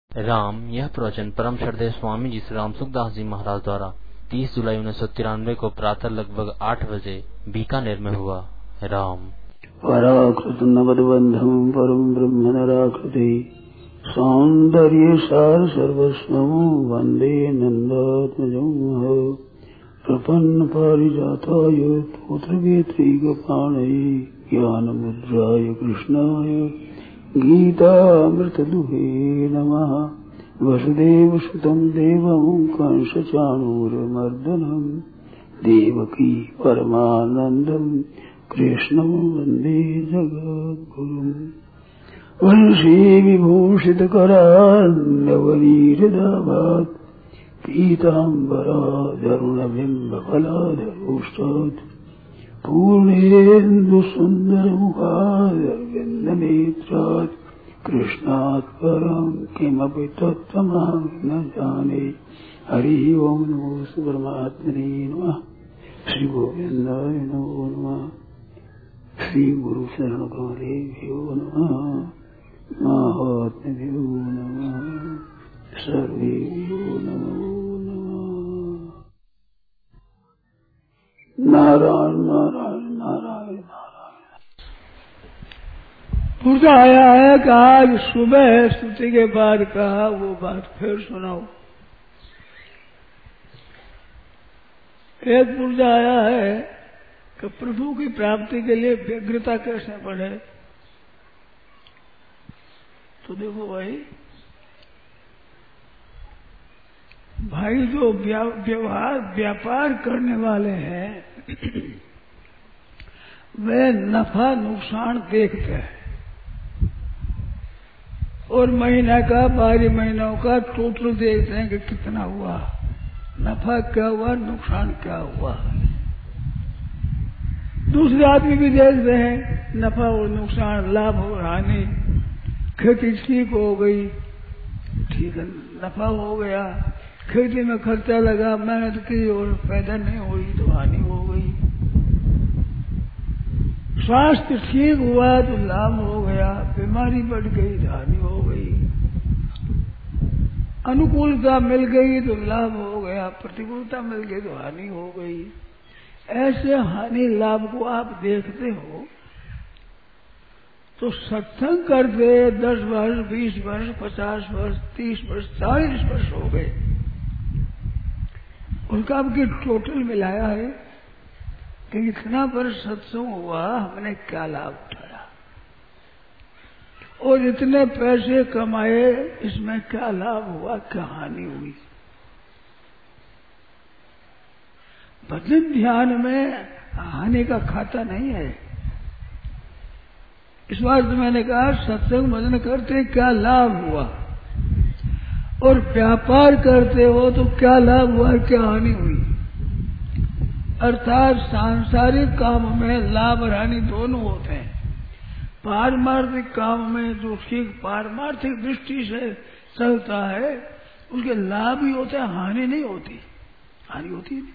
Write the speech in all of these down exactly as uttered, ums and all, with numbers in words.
राम यह प्रवचन परम श्रद्धेय स्वामी जी श्री राम सुखदास जी महाराज द्वारा तीस जुलाई उन्नीस सौ तिरानवे को प्रातः लगभग आठ बजे बीकानेर में हुआ। राम पराकृत नवदबंधम परम ब्रह्म नराकृति सौंदर्य सार सर्वस्वम वंदे नंदात्मजं प्रपन्न पारिजाताय पुत्रवेत्री गपाणये ज्ञान मुद्राय कृष्णाय गीतामृतदुहे नमः। वसुदेव सुतं देवं कंसचाणूरमर्दनं देवकी परमानन्दं कृष्णं वन्दे जगद्गुरुम्। वंशी विभूषितकरान्नवनीहृदाभात् पीताम्बराधरुणबिम्बफलाधरोष्टात् पूर्णेन्दुसुन्दरमुखादरविन्दनेत्रात् कृष्णात् परं किमपि तत्त्वमहं न जाने। हरिः ओम् नमो परमात्मने नमः। श्री गोविन्दाय नमो नमः। श्री गुरु शरण कमलेभ्यो नमः। महात्म्यभ्यो नमः। सर्वेभ्यो नमो नमः। नारायण नारायण नारायण नारायण। पूछा आया है कि आज सुबह स्तुति के बाद कहा वो बात फिर सुनाओ। एक पुर्जा आया है कि प्रभु की प्राप्ति के लिए व्यग्रता कैसे बढ़े। तो देखो भाई भाई जो व्यवहार व्यापार करने वाले हैं वे नफा नुकसान देखते हैं और महीना का बारह महीनों का टोटल देखते हैं कि कितना हुआ, नफा क्या हुआ, नुकसान क्या हुआ। दूसरे आदमी भी देखते हैं नफा और नुकसान, लाभ और हानि। खेती ठीक हो गई, ठीक है, नफा हो गया। खेती में खर्चा लगा, मेहनत की और पैदा नहीं हुई तो हानि हो गई। स्वास्थ्य ठीक हुआ तो लाभ हो गया, बीमारी बढ़ गई तो हानि हो गई। अनुकूलता मिल गई तो लाभ हो गया, प्रतिकूलता मिल गई तो हानि हो गई। ऐसे हानि लाभ को आप देखते हो तो सत्संग करते दस वर्ष, बीस वर्ष, पचास वर्ष, तीस वर्ष, चालीस वर्ष हो गए। उनका आपकी टोटल मिलाया है कि इतना वर्ष सत्संग हुआ, हमने क्या लाभ उठाया और इतने पैसे कमाए, इसमें क्या लाभ हुआ, क्या हानि हुई। भजन ध्यान में हानि का खाता नहीं है। इस बार तो मैंने कहा सत्संग भजन करते क्या लाभ हुआ और व्यापार करते हो तो क्या लाभ हुआ, क्या हानि हुई। अर्थात सांसारिक काम में लाभ और हानि दोनों होते हैं। पारमार्थिक काम में जो ठीक पारमार्थिक दृष्टि से चलता है उसके लाभ ही होते हैं, हानि नहीं होती। हानि होती नहीं,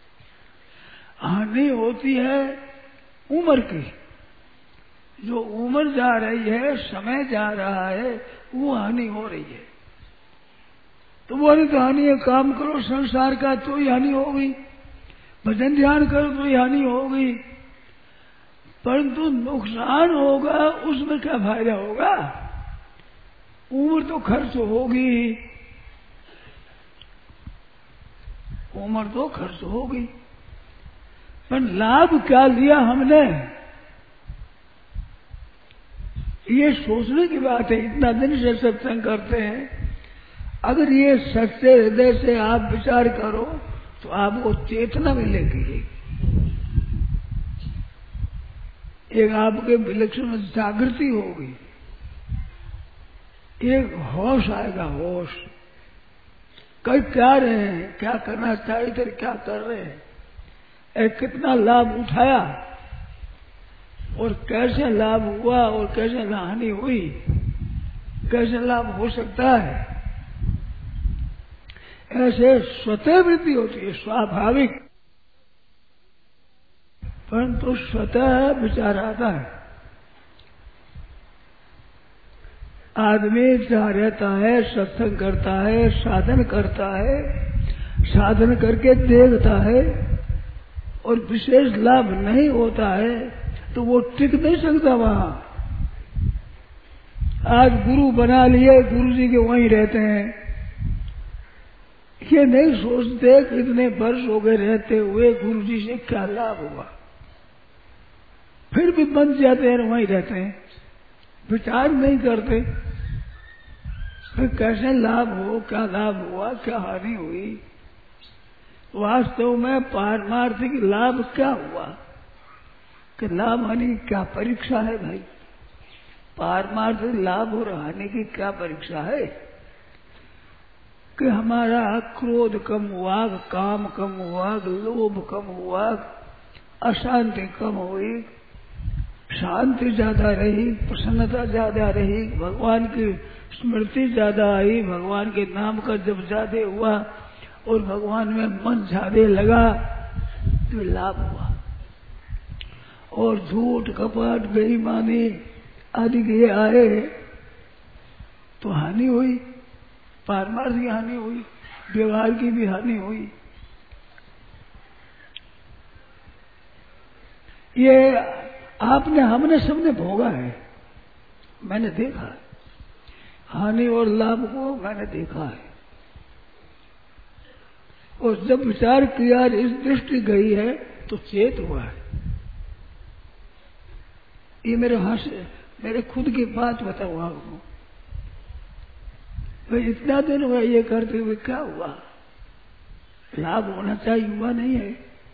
हानि होती है उम्र की। जो उम्र जा रही है, समय जा रहा है, वो हानि हो रही है। तो वो नहीं तो हानि है, काम करो संसार का तो ही हानि हो गई, भजन ध्यान करो तो ही हानि हो गई। परंतु नुकसान होगा उसमें क्या फायदा होगा। उम्र तो खर्च होगी, उम्र तो खर्च होगी, पर लाभ क्या लिया हमने, ये सोचने की बात है। इतना दिन से सत्संग करते हैं, अगर ये सच्चे हृदय से आप विचार करो तो आपको चेतना मिलेगी, एक आपके विलक्षण जागृति होगी, एक होश आएगा, होश। कई क्या रहे हैं, क्या करना चाहिए थे, क्या कर रहे हैं, एक कितना लाभ उठाया और कैसे लाभ हुआ और कैसे हानि हुई, कैसे लाभ हो सकता है। ऐसे स्वतः वृद्धि होती है, स्वाभाविक, परंतु स्वतः विचार आता है। आदमी जहाँ रहता है, सत्संग करता है, साधन करता है, साधन करके देखता है और विशेष लाभ नहीं होता है तो वो टिक नहीं सकता वहां। आज गुरु बना लिए, गुरु जी के वहीं रहते हैं, ये नहीं सोचते कि इतने वर्ष हो गए रहते हुए गुरु जी से क्या लाभ हुआ, फिर भी बन जाते हैं, वहीं रहते हैं, विचार नहीं करते फिर कैसे लाभ हो, क्या लाभ हुआ, क्या हानि हुई। वास्तव में पारमार्थिक लाभ क्या हुआ कि लाभ हानि की क्या परीक्षा है भाई? पारमार्थिक लाभ और हानि की क्या परीक्षा है कि हमारा क्रोध कम हुआ, काम कम हुआ, लोभ कम हुआ, अशांति कम हुई, शांति ज्यादा रही, प्रसन्नता ज्यादा रही, भगवान की स्मृति ज्यादा आई, भगवान के नाम का जब ज्यादा हुआ और भगवान में मन ज्यादा लगा तो लाभ हुआ। और झूठ कपट बेईमानी आदि के आए तो हानि हुई, पारमार्थिक हानि हुई, व्यवहार की भी हानि हुई। ये आपने हमने सबने भोगा है, मैंने देखा है, हानि और लाभ को मैंने देखा है। और जब विचार किया, इस दृष्टि गई है तो चेत हुआ है। ये मेरे हाथ मेरे खुद की बात बताऊँ आपको, भाई इतना दिन हुआ ये करते हुए क्या हुआ? लाभ होना चाहिए, हुआ नहीं है।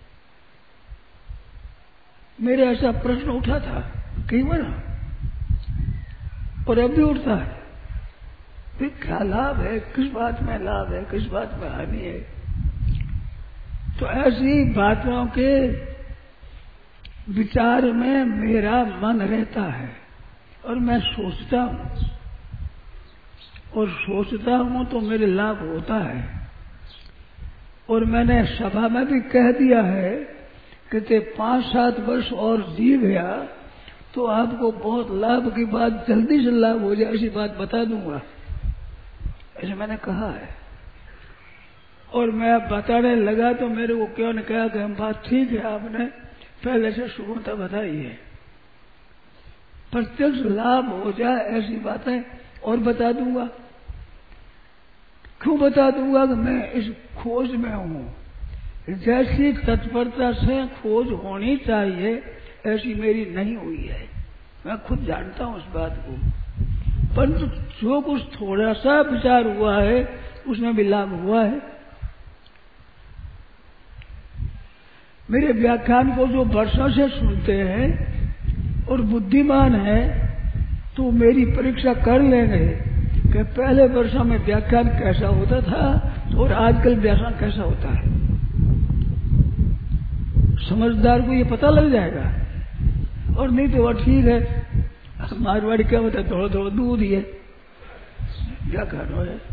मेरे ऐसा प्रश्न उठा था कई बार और अब भी उठता है, फिर क्या लाभ है, किस बात में लाभ है, किस बात में हानि है। तो ऐसी बातों के विचार में मेरा मन रहता है और मैं सोचता हूँ, और सोचता हूँ तो मेरे लाभ होता है। और मैंने सभा में भी कह दिया है कि ते पांच सात वर्ष और जी गया तो आपको बहुत लाभ की बात, जल्दी से लाभ हो जाए ऐसी बात बता दूंगा, ऐसे मैंने कहा है। और मैं बताने लगा तो मेरे को क्यों ने कहा कि हम बात ठीक है, आपने पहले से शुभता बताई है, प्रत्यक्ष लाभ हो जाए ऐसी बातें और बता दूंगा। क्यों बता दूंगा कि मैं इस खोज में हूं, जैसी तत्परता से खोज होनी चाहिए ऐसी मेरी नहीं हुई है, मैं खुद जानता हूं उस बात को। परंतु जो कुछ थोड़ा सा विचार हुआ है उसमें भी लाभ हुआ है। मेरे व्याख्यान को जो वर्षों से सुनते हैं और बुद्धिमान है तो मेरी परीक्षा कर लेंगे कि पहले वर्षों में व्याख्यान कैसा होता था और आजकल व्याख्यान कैसा होता है। समझदार को ये पता लग जाएगा। और नहीं तो वह ठीक है, मारवाड़ी क्या होता है, थोड़ा थोड़ा दूध ही है, व्याख्यान हो है।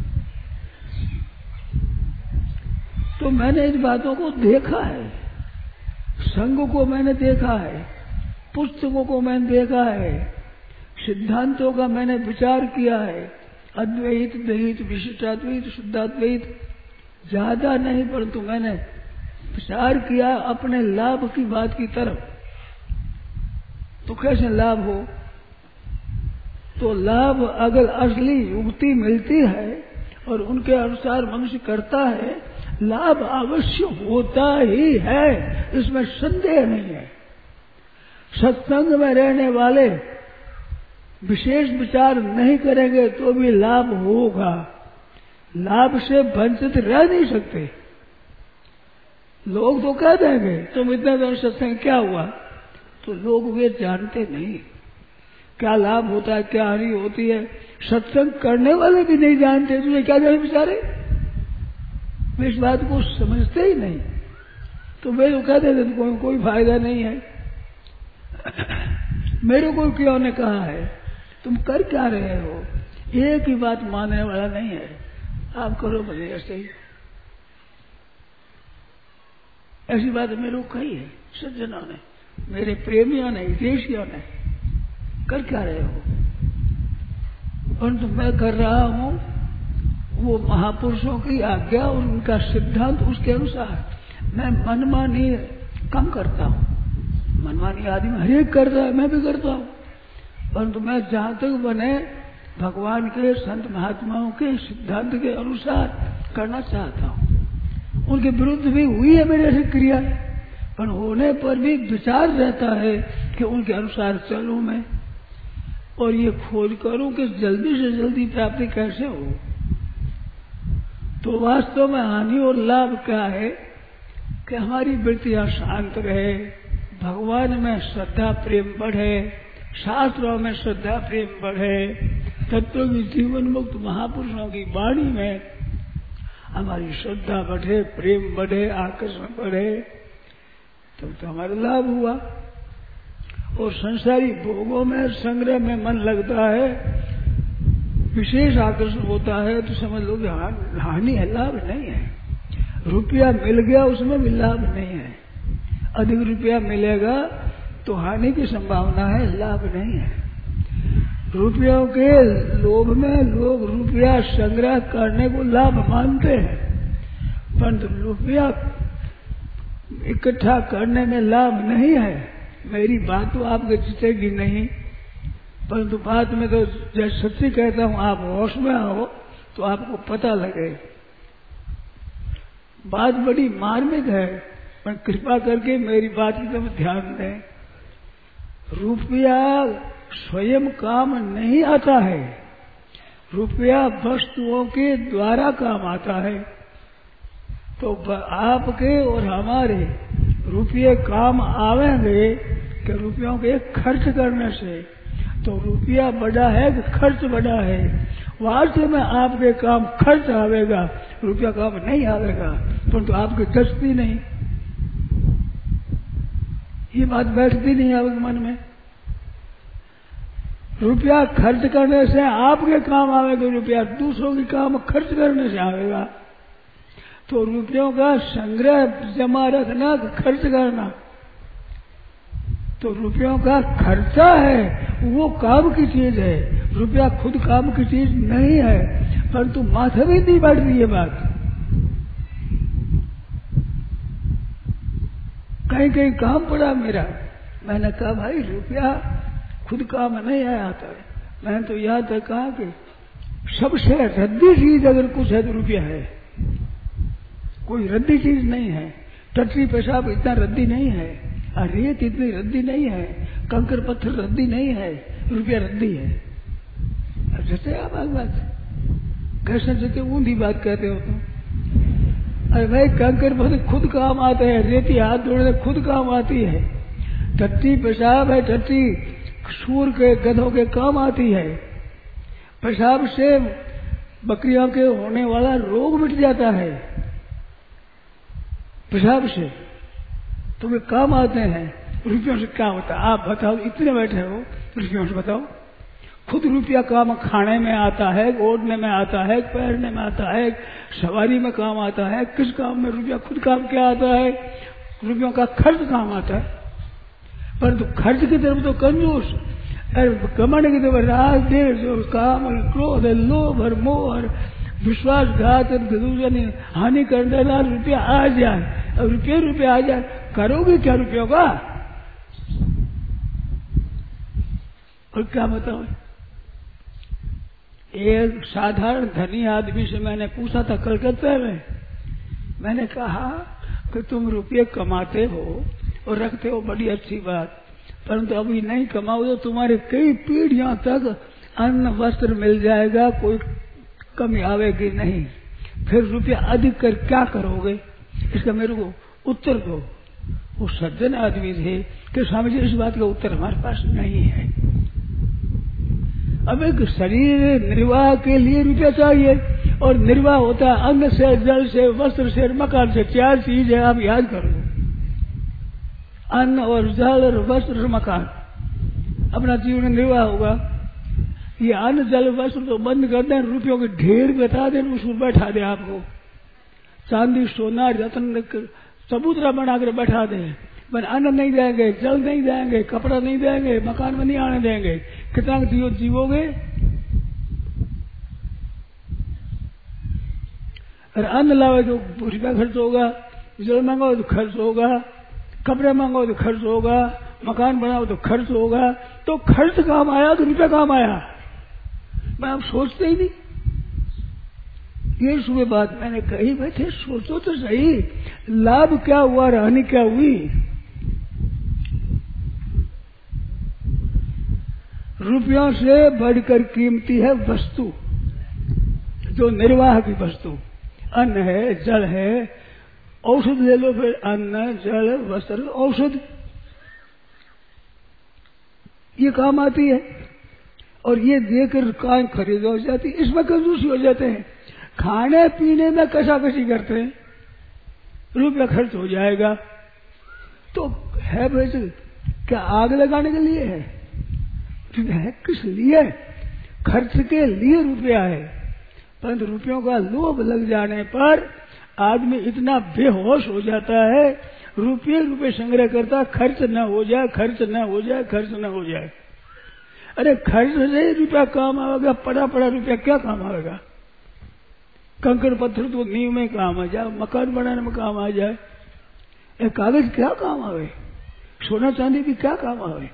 तो मैंने इन बातों को देखा है, संघ को मैंने देखा है, पुस्तकों को मैंने देखा है, सिद्धांतों का मैंने विचार किया है, अद्वैत, द्वैत, विशिष्टाद्वैत, शुद्धाद्वैत, ज्यादा नहीं परंतु मैंने विचार किया अपने लाभ की बात की तरफ। तो कैसे लाभ हो? तो लाभ अगर असली युक्ति मिलती है और उनके अनुसार मनुष्य करता है, लाभ अवश्य होता ही है, इसमें संदेह नहीं है। सत्संग में रहने वाले विशेष विचार नहीं करेंगे तो भी लाभ होगा, लाभ से वंचित रह नहीं सकते। लोग तो कह देंगे तुम इतना दिन सत्संग क्या हुआ, तो लोग वे जानते नहीं क्या लाभ होता है, क्या हानि होती है। सत्संग करने वाले भी नहीं जानते, तुझे क्या जाने बेचारे, वे इस बात को समझते ही नहीं। तो वे तो कहते थे कोई कोई फायदा नहीं है। मेरे को क्यों ने कहा है तुम कर क्या रहे हो, एक ही बात मानने वाला नहीं है, आप करो भले ऐसे ही। ऐसी बात मेरे को कही है सज्जनों ने, मेरे प्रेमियों ने, हितैषियों ने। कर क्या रहे हो? परंतु मैं कर रहा हूँ वो महापुरुषों की आज्ञा और उनका सिद्धांत, उसके अनुसार मैं मनमानी कम करता हूँ। मनमानी आदमी हरेक करता है, मैं भी करता हूँ, परंतु मैं जहाँ तक बने भगवान के संत महात्माओं के सिद्धांत के अनुसार करना चाहता हूँ। उनके विरुद्ध भी हुई है मेरे से क्रिया, पर होने पर भी विचार रहता है कि उनके अनुसार चलूं मैं और ये खोज करूं कि जल्दी से जल्दी प्राप्ति कैसे हो। तो वास्तव में हानि और लाभ क्या है कि हमारी वृत्तियां शांत रहे, भगवान में श्रद्धा प्रेम बढ़े, शास्त्रों में श्रद्धा प्रेम बढ़े, तत्व की जीवन मुक्त महापुरुषों की वाणी में हमारी श्रद्धा बढ़े, प्रेम बढ़े, आकर्षण बढ़े, तब तो हमारा लाभ हुआ। और संसारी भोगों में संग्रह में मन लगता है, विशेष आकर्षण होता है, तो समझ लो कि हानि है, लाभ नहीं है। रुपया मिल गया उसमें भी लाभ नहीं है, अधिक रुपया मिलेगा तो हानि की संभावना है, लाभ नहीं है। रुपयों के लोभ में लोग रुपया संग्रह करने को लाभ मानते हैं, परंतु रुपया इकट्ठा करने में लाभ नहीं है। मेरी बात तो आपके चितेगी नहीं, परंतु बात में तो जैसे सच्ची कहता हूँ, आप होश में हो तो आपको पता लगे। बात बड़ी मार्मिक है, पर कृपा करके मेरी बात की तरफ ध्यान दें। रुपया स्वयं काम नहीं आता है, रुपया वस्तुओं के द्वारा काम आता है। तो आपके और हमारे रुपये काम आवेंगे कि रुपयों के खर्च करने से। तो रुपया बड़ा है कि खर्च बड़ा है? वास्तव में आपके काम खर्च आवेगा, रुपया काम नहीं आवेगा, परंतु आपकी जचती नहीं, ये बात बैठती नहीं आपके मन में। रुपया खर्च करने से आपके काम आवेगा, रुपया दूसरों के काम खर्च करने से आवेगा। तो रुपयों का संग्रह जमा रखना, खर्च करना, तो रुपयों का खर्चा है, वो काम की चीज है। रुपया खुद काम की चीज नहीं है, परंतु माथे में नहीं बैठती ये बात। कहीं कहीं काम पड़ा मेरा, मैंने कहा भाई रुपया खुद काम नहीं है आता है। मैंने तो यहाँ तक कहा कि सबसे रद्दी चीज अगर कुछ है तो रुपया है, कोई रद्दी चीज नहीं है। टट्टी पेशाब इतना रद्दी नहीं है, रेत इतनी रद्दी नहीं है, कंकर पत्थर रद्दी नहीं है, रुपया रद्दी है। अब जैसे आप बात कैसे जैसे ऊंधी बात कहते हो तुम। अरे भाई कंकर पत्थर खुद काम आते हैं, रेती हाथ धोने खुद काम आती है। टट्टी पेशाब है, टट्टी सूर के गधों के काम आती है। पेशाब से बकरियों के होने वाला रोग मिट जाता है, पेशाब से तो वे काम आते हैं। रुपयों से क्या होता है आप बताओ? इतने बैठे हो, रुपयों से बताओ। खुद रुपया काम खाने में आता है, ओढ़ने में आता है, पहनने में आता है, सवारी में काम आता है। किस काम में रुपया खुद काम क्या आता है? रुपयों का खर्च काम आता है। परंतु खर्च की तरफ तो कंजूस, कमाने की तरफ राग देश और काम और क्रोध और लोभ और मोह और विश्वासघात और दूसरे ने हानि करने वाला रुपया आ जाए, अब रुपये रुपया आ जाए, करोगे क्या रुपयों का? और क्या बताओ? एक साधारण धनी आदमी से मैंने पूछा था कलकत्ता में, मैंने कहा कि तुम रुपये कमाते हो और रखते हो, बड़ी अच्छी बात, परंतु अभी नहीं कमाओ तो तुम्हारे कई पीढ़ियों तक अन्न वस्त्र मिल जाएगा, कोई कमी आवेगी नहीं, फिर रुपया अधिक कर क्या करोगे? इसका मेरे को उत्तर दो। वो सज्जन आदमी थे कि स्वामी जी इस बात का उत्तर हमारे पास नहीं है। अब एक शरीर निर्वाह के लिए रुपया चाहिए, और निर्वाह होता है अन्न से, जल से, वस्त्र से, मकान से। चार चीज है, आप याद कर लो, अन्न और जल और वस्त्र और मकान, अपना जीवन निर्वाह होगा। ये अन्न जल वस्त्र तो बंद कर दें, रुपयों के ढेर बता दें, उसमें बैठा दे आपको, चांदी सोना रत्न सबूतरा बनाकर बैठा दें, पर अन्न नहीं देंगे, जल नहीं देंगे, कपड़ा नहीं देंगे, मकान में नहीं आने देंगे, कितना जीव जीवोगे? और अन्न लावे तो रुपया खर्च होगा, जल मांगो तो खर्च होगा, कपड़े मांगो तो खर्च होगा, मकान बनाओ तो खर्च होगा। तो खर्च काम आया तो रुपया काम आया, मैं आप सोचते ही नहीं। ये सुबह बात मैंने कही, बैठे सोचो तो सही, लाभ क्या हुआ और हानि क्या हुई। रुपयों से बढ़कर कीमती है वस्तु, जो निर्वाह की वस्तु, अन्न है, जल है, औषध ले लो, फिर अन्न, जल, वस्त्र, औषध, ये काम आती है। और ये देकर काय खरीद हो जाती, इसमें कंजूसी हो जाते हैं। खाने पीने में कशाकशी करते हैं, रुपया खर्च हो जाएगा। तो है वैसे क्या आग लगाने के लिए है? है किस लिए? खर्च के लिए रुपया है। परंतु रुपयों का लोभ लग जाने पर आदमी इतना बेहोश हो जाता है, रुपये रुपये संग्रह करता, खर्च न हो जाए, खर्च न हो जाए, खर्च न हो जाए। अरे खर्च से रुपया काम आएगा, पड़ा पड़ा रुपया क्या काम आएगा? कंकड़ पत्थर तो नींव में काम आ जाए, मकान बनाने में काम आ जाए, एक कागज क्या काम आवे? सोना चांदी भी क्या काम आवे?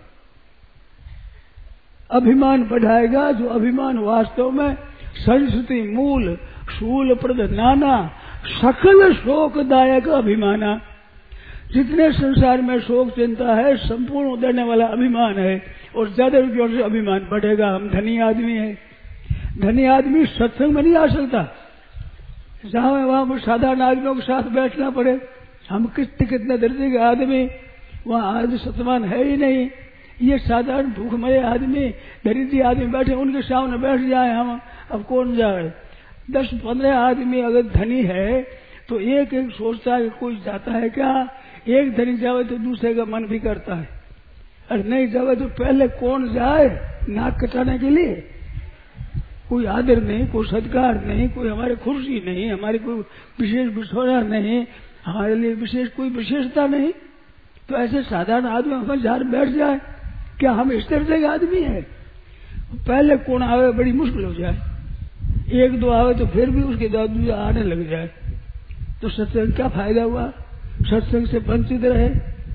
अभिमान बढ़ाएगा, जो अभिमान वास्तव में संस्कृति मूल शूल प्रद नाना सकल शोकदायक अभिमाना। जितने संसार में शोक चिंता है, संपूर्ण उतरने वाला अभिमान है। और ज्यादा रुपयों से अभिमान बढ़ेगा। हम धनी आदमी है, धनी आदमी सत्संग में नहीं आ सकता, जहां वहां साधारण आदमियों के साथ बैठना पड़े। हम कितने कितने दर्जे के आदमी, वहां आज सत्संग है ही नहीं। ये साधारण भूखमरे आदमी, दरिद्री आदमी बैठे, उनके सामने बैठ जाए हम, अब कौन जाए? दस पंद्रह आदमी अगर धनी है तो एक एक सोचता है कोई जाता है क्या? एक धनी जावे तो दूसरे का मन भी करता है, और नहीं जावे तो पहले कौन जाए नाक कटाने के लिए? कोई आदर नहीं, कोई सत्कार नहीं, कोई हमारी खुशी नहीं, हमारी कोई विशेष बिछोना नहीं, हमारे लिए विशेष कोई विशेषता नहीं। तो ऐसे साधारण आदमी हमारे जार बैठ जाए, क्या हम इस तरह के आदमी है? पहले कौन आवे बड़ी मुश्किल हो जाए, एक दो आवे तो फिर भी उसके दादू आने लग जाए। तो सत्संग क्या फायदा हुआ? सत्संग से वंचित रहे।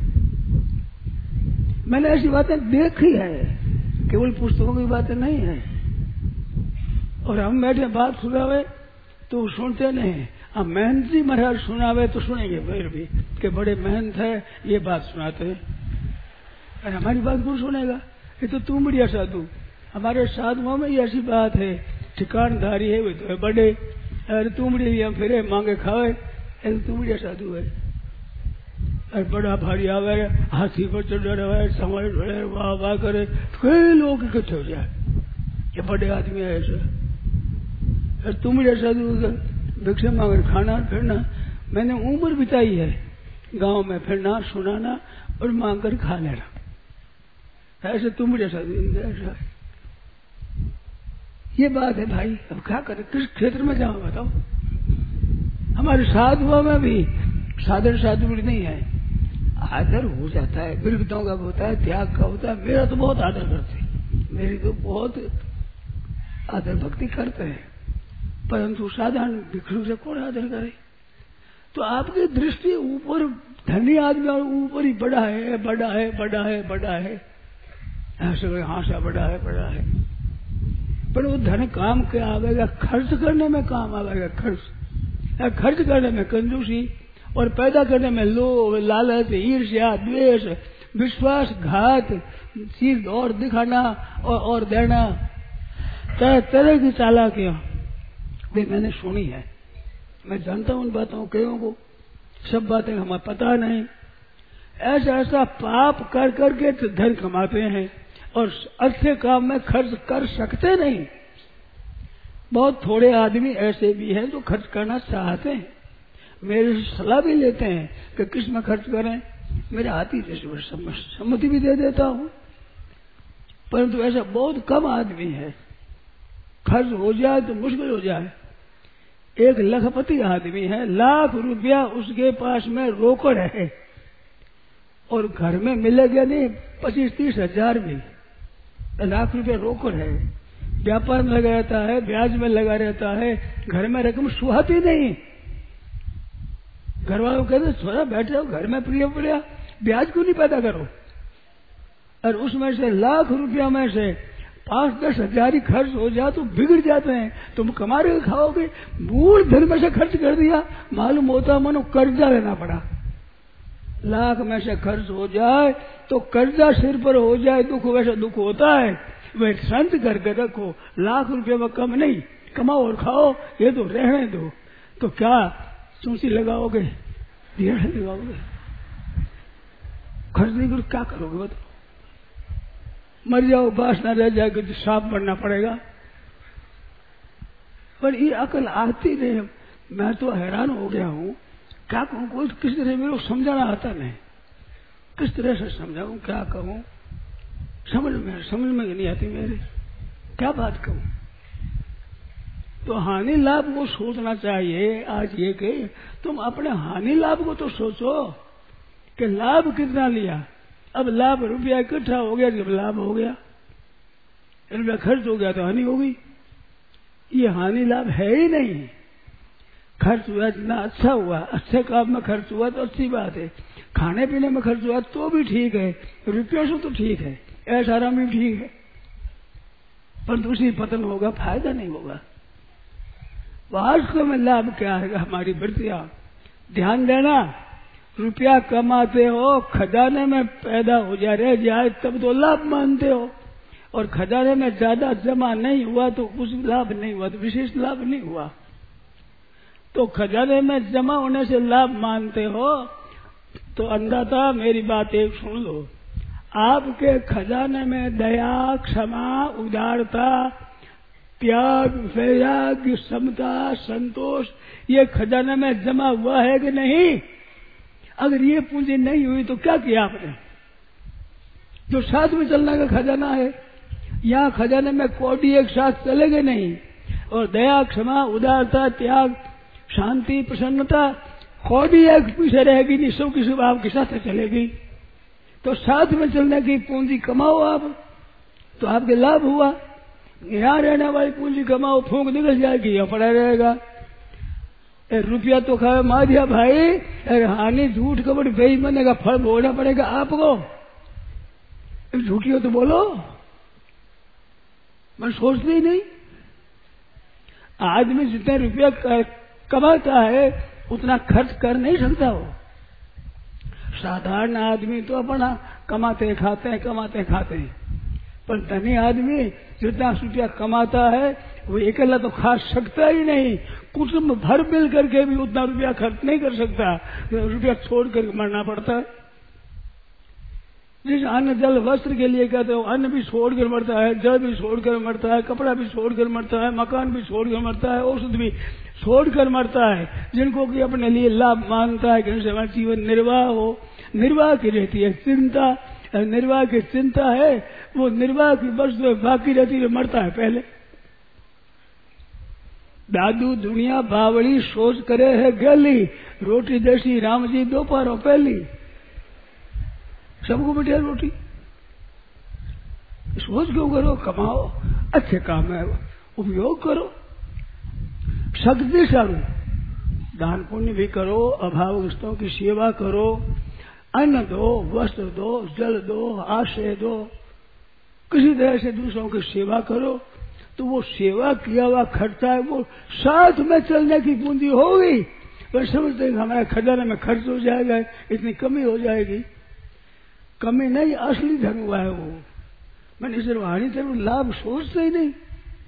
मैंने ऐसी बातें देखी है, केवल पुस्तकों की बातें नहीं है। और हम बैठे बात सुनावे तो सुनते नहीं, हम मेहनती महाराज सुनावे तो सुनेंगे फिर भी कि बड़े मेहनत है, ये बात सुनाते हैं। अरे हमारी बात कौन सुनेगा? ये तो तुम बढ़िया साधु। हमारे साधुओं में ये ऐसी बात है, ठिकानधारी है वे तो है बड़े, अरे तुम बढ़िया फिरे मांगे खावे, ऐसे तुम बढ़िया साधु है। अरे बड़ा भारी आवे, हाथी पर चढ़ रहे, समय ढोले, वाह वाह करे, कई लोग इकट्ठे हो जाए, ये बड़े आदमी है ऐसे। अरे तुम बढ़िया साधु भिक्षा मांगे खाना फिरना। मैंने उम्र बिताई है गांव में फिरना, सुनाना और मांग कर खा लेना, ऐसे तुम जैसा ऐसा। ये बात है भाई, अब क्या करें, किस क्षेत्र में जाओ बताओ? हमारे साधुओं में भी साधन साधु नहीं है, आदर हो जाता है, बिरगतों का होता है, त्याग का होता है। मेरा तो बहुत आदर करते, मेरी तो बहुत आदर भक्ति करते हैं, परंतु साधारण भिक्षु से कौन आदर करे? तो आपकी दृष्टि ऊपर धनी आदमी और ऊपर ही बड़ा है, बड़ा है, बड़ा है, बड़ा है, ऐसे हासा बड़ा है, बड़ा है। पर वो धन काम क्या आवेगा? खर्च करने में काम आवेगा। खर्च खर्च करने में कंजूसी, और पैदा करने में लोभ, लालच, ईर्ष्या, द्वेष, विश्वासघात, चीज और दिखाना और, और देना, तरह तरह की चालाकियां वे मैंने सुनी है। मैं जानता हूं उन बातों कईयों को, सब बातें हमें पता नहीं। ऐसा ऐसा पाप कर करके धन कमाते हैं और अच्छे काम में खर्च कर सकते नहीं। बहुत थोड़े आदमी ऐसे भी हैं जो खर्च करना चाहते हैं, मेरे से सलाह भी लेते हैं कि किस में खर्च करें। मेरे हाथ ही जैसे सम्मति भी दे देता हूं, परंतु ऐसा बहुत कम आदमी है। खर्च हो जाए तो मुश्किल हो जाए। एक लखपति आदमी है, लाख रुपया उसके पास में रोकड़ है और घर में मिलेगा नहीं पच्चीस तीस हजार भी, लाख रुपया रोकड़ है, व्यापार में लगा रहता है, ब्याज में लगा रहता है, घर में रकम सुहाती नहीं, घर वालों कहते थोड़ा बैठ जाओ घर में, प्रिय पड़िया ब्याज क्यों नहीं पैदा करो। और उसमें से लाख रुपया में से पांच दस हजार ही खर्च हो जाए तो बिगड़ जाते हैं। तुम कमा रहे खाओगे, मूल धन में से खर्च कर दिया, मालूम होता मनो कर्जा लेना पड़ा। लाख में से खर्च हो जाए तो कर्जा सिर पर हो जाए, दुख वैसा दुख होता है। वे संत करके रखो, लाख रुपये में कम नहीं, कमाओ और खाओ, ये तो रहने दो। तो क्या चूसी लगाओगे, दिहाड़ी लगाओगे, खर्च नहीं करो, क्या करोगे बताओ। मर जाओ, बास ना रह जाएगी तो सांप बनना पड़ेगा। पर ये अकल आती नहीं। मैं तो हैरान हो गया हूँ, क्या कहूँ, कोई किस तरह मेरे को समझाना आता नहीं, किस तरह से समझाऊं, क्या कहूँ, समझ में समझ में नहीं आती मेरे, क्या बात कहूँ। तो हानि लाभ को सोचना चाहिए। आज ये कि तुम अपने हानि लाभ को तो सोचो कि लाभ कितना लिया। अब लाभ रुपया इकट्ठा हो गया, जब लाभ हो गया, रुपया खर्च हो गया तो हानि हो गई। ये हानि लाभ है ही नहीं। खर्च हुआ जितना अच्छा हुआ, अच्छे काम में खर्च हुआ तो अच्छी बात है, खाने पीने में खर्च हुआ तो भी ठीक है, रुपयों से तो ठीक है, ऐसा आराम भी ठीक है, पर दूसरी पतन होगा, फायदा नहीं होगा। वास्तव में लाभ क्या है हमारी वृत्तियां, ध्यान देना। रुपया कमाते हो, खजाने में पैदा हो जा रहे जाए तब तो लाभ मानते हो, और खजाने में ज्यादा जमा नहीं हुआ तो कुछ लाभ नहीं हुआ, तो विशेष लाभ नहीं हुआ। तो खजाने में जमा होने से लाभ मानते हो तो अंधाता मेरी बात एक सुन लो। आपके खजाने में दया, क्षमा, उदारता, त्याग, वैराग्य, समता, संतोष, ये खजाने में जमा हुआ है कि नहीं? अगर ये पूंजी नहीं हुई तो क्या किया आपने? जो साथ में चलने का खजाना है, यहाँ खजाने में कौड़ी एक साथ चलेगे नहीं, और दया, क्षमा, उदारता, त्याग, शांति, प्रसन्नता, कौड़ी एक पीछे रहेगी नहीं, सब की सब आपके साथ चलेगी। तो साथ में चलने की पूंजी कमाओ आप, तो आपके लाभ हुआ। यहाँ रहने वाली पूंजी कमाओ, फूंक निकल जाएगी, यहाँ पड़ा रहेगा। रुपया तो खाए मारिया भाई, अरे हानि झूठ कपड़ बेईमानी का फल भोगना पड़ेगा आपको। झूठी हो तो बोलो, मैं सोचती ही नहीं। आदमी जितने रुपया कमाता है उतना खर्च कर नहीं सकता वो। साधारण आदमी तो अपना कमाते खाते हैं, कमाते खाते हैं, पर धनी आदमी जितना रुपया कमाता है वो अकेला तो खा सकता ही नहीं, कुटुंब भर मिल करके भी उतना रुपया खर्च नहीं कर सकता, रुपया छोड़ कर मरना पड़ता है। जिस अन्न जल वस्त्र के लिए कहते हो, अन्न भी छोड़ कर मरता है, जल भी छोड़ कर मरता है, कपड़ा भी छोड़ कर मरता है, मकान भी छोड़ कर मरता है, औषध भी छोड़ कर मरता है, जिनको कि अपने लिए लाभ मानता है कि इनसे हमारा जीवन निर्वाह हो। निर्वाह की रहती है चिंता, निर्वाह की चिंता है, वो निर्वाह की बस बाकी रहती है, मरता है पहले। दादू दुनिया बावड़ी सोच करे है गली, रोटी देसी राम जी दोपहरों पहली। सबको बैठे रोटी, सोच क्यों करो, कमाओ, अच्छे काम में उपयोग करो, शक्तिशाली दान पुण्य भी करो, अभावग्रस्तों की सेवा करो, अन्न दो, वस्त्र दो, जल दो, आश्रय दो, किसी तरह से दूसरों की सेवा करो, तो वो सेवा किया हुआ खर्चा है, वो साथ में चलने की पूंजी होगी। पर समझते हैं हमारे खजाने में खर्च हो जाएगा, इतनी कमी हो जाएगी। कमी नहीं, असली धन हुआ है वो। मैंने सिर्फ हानि तरफ लाभ सोचते ही नहीं,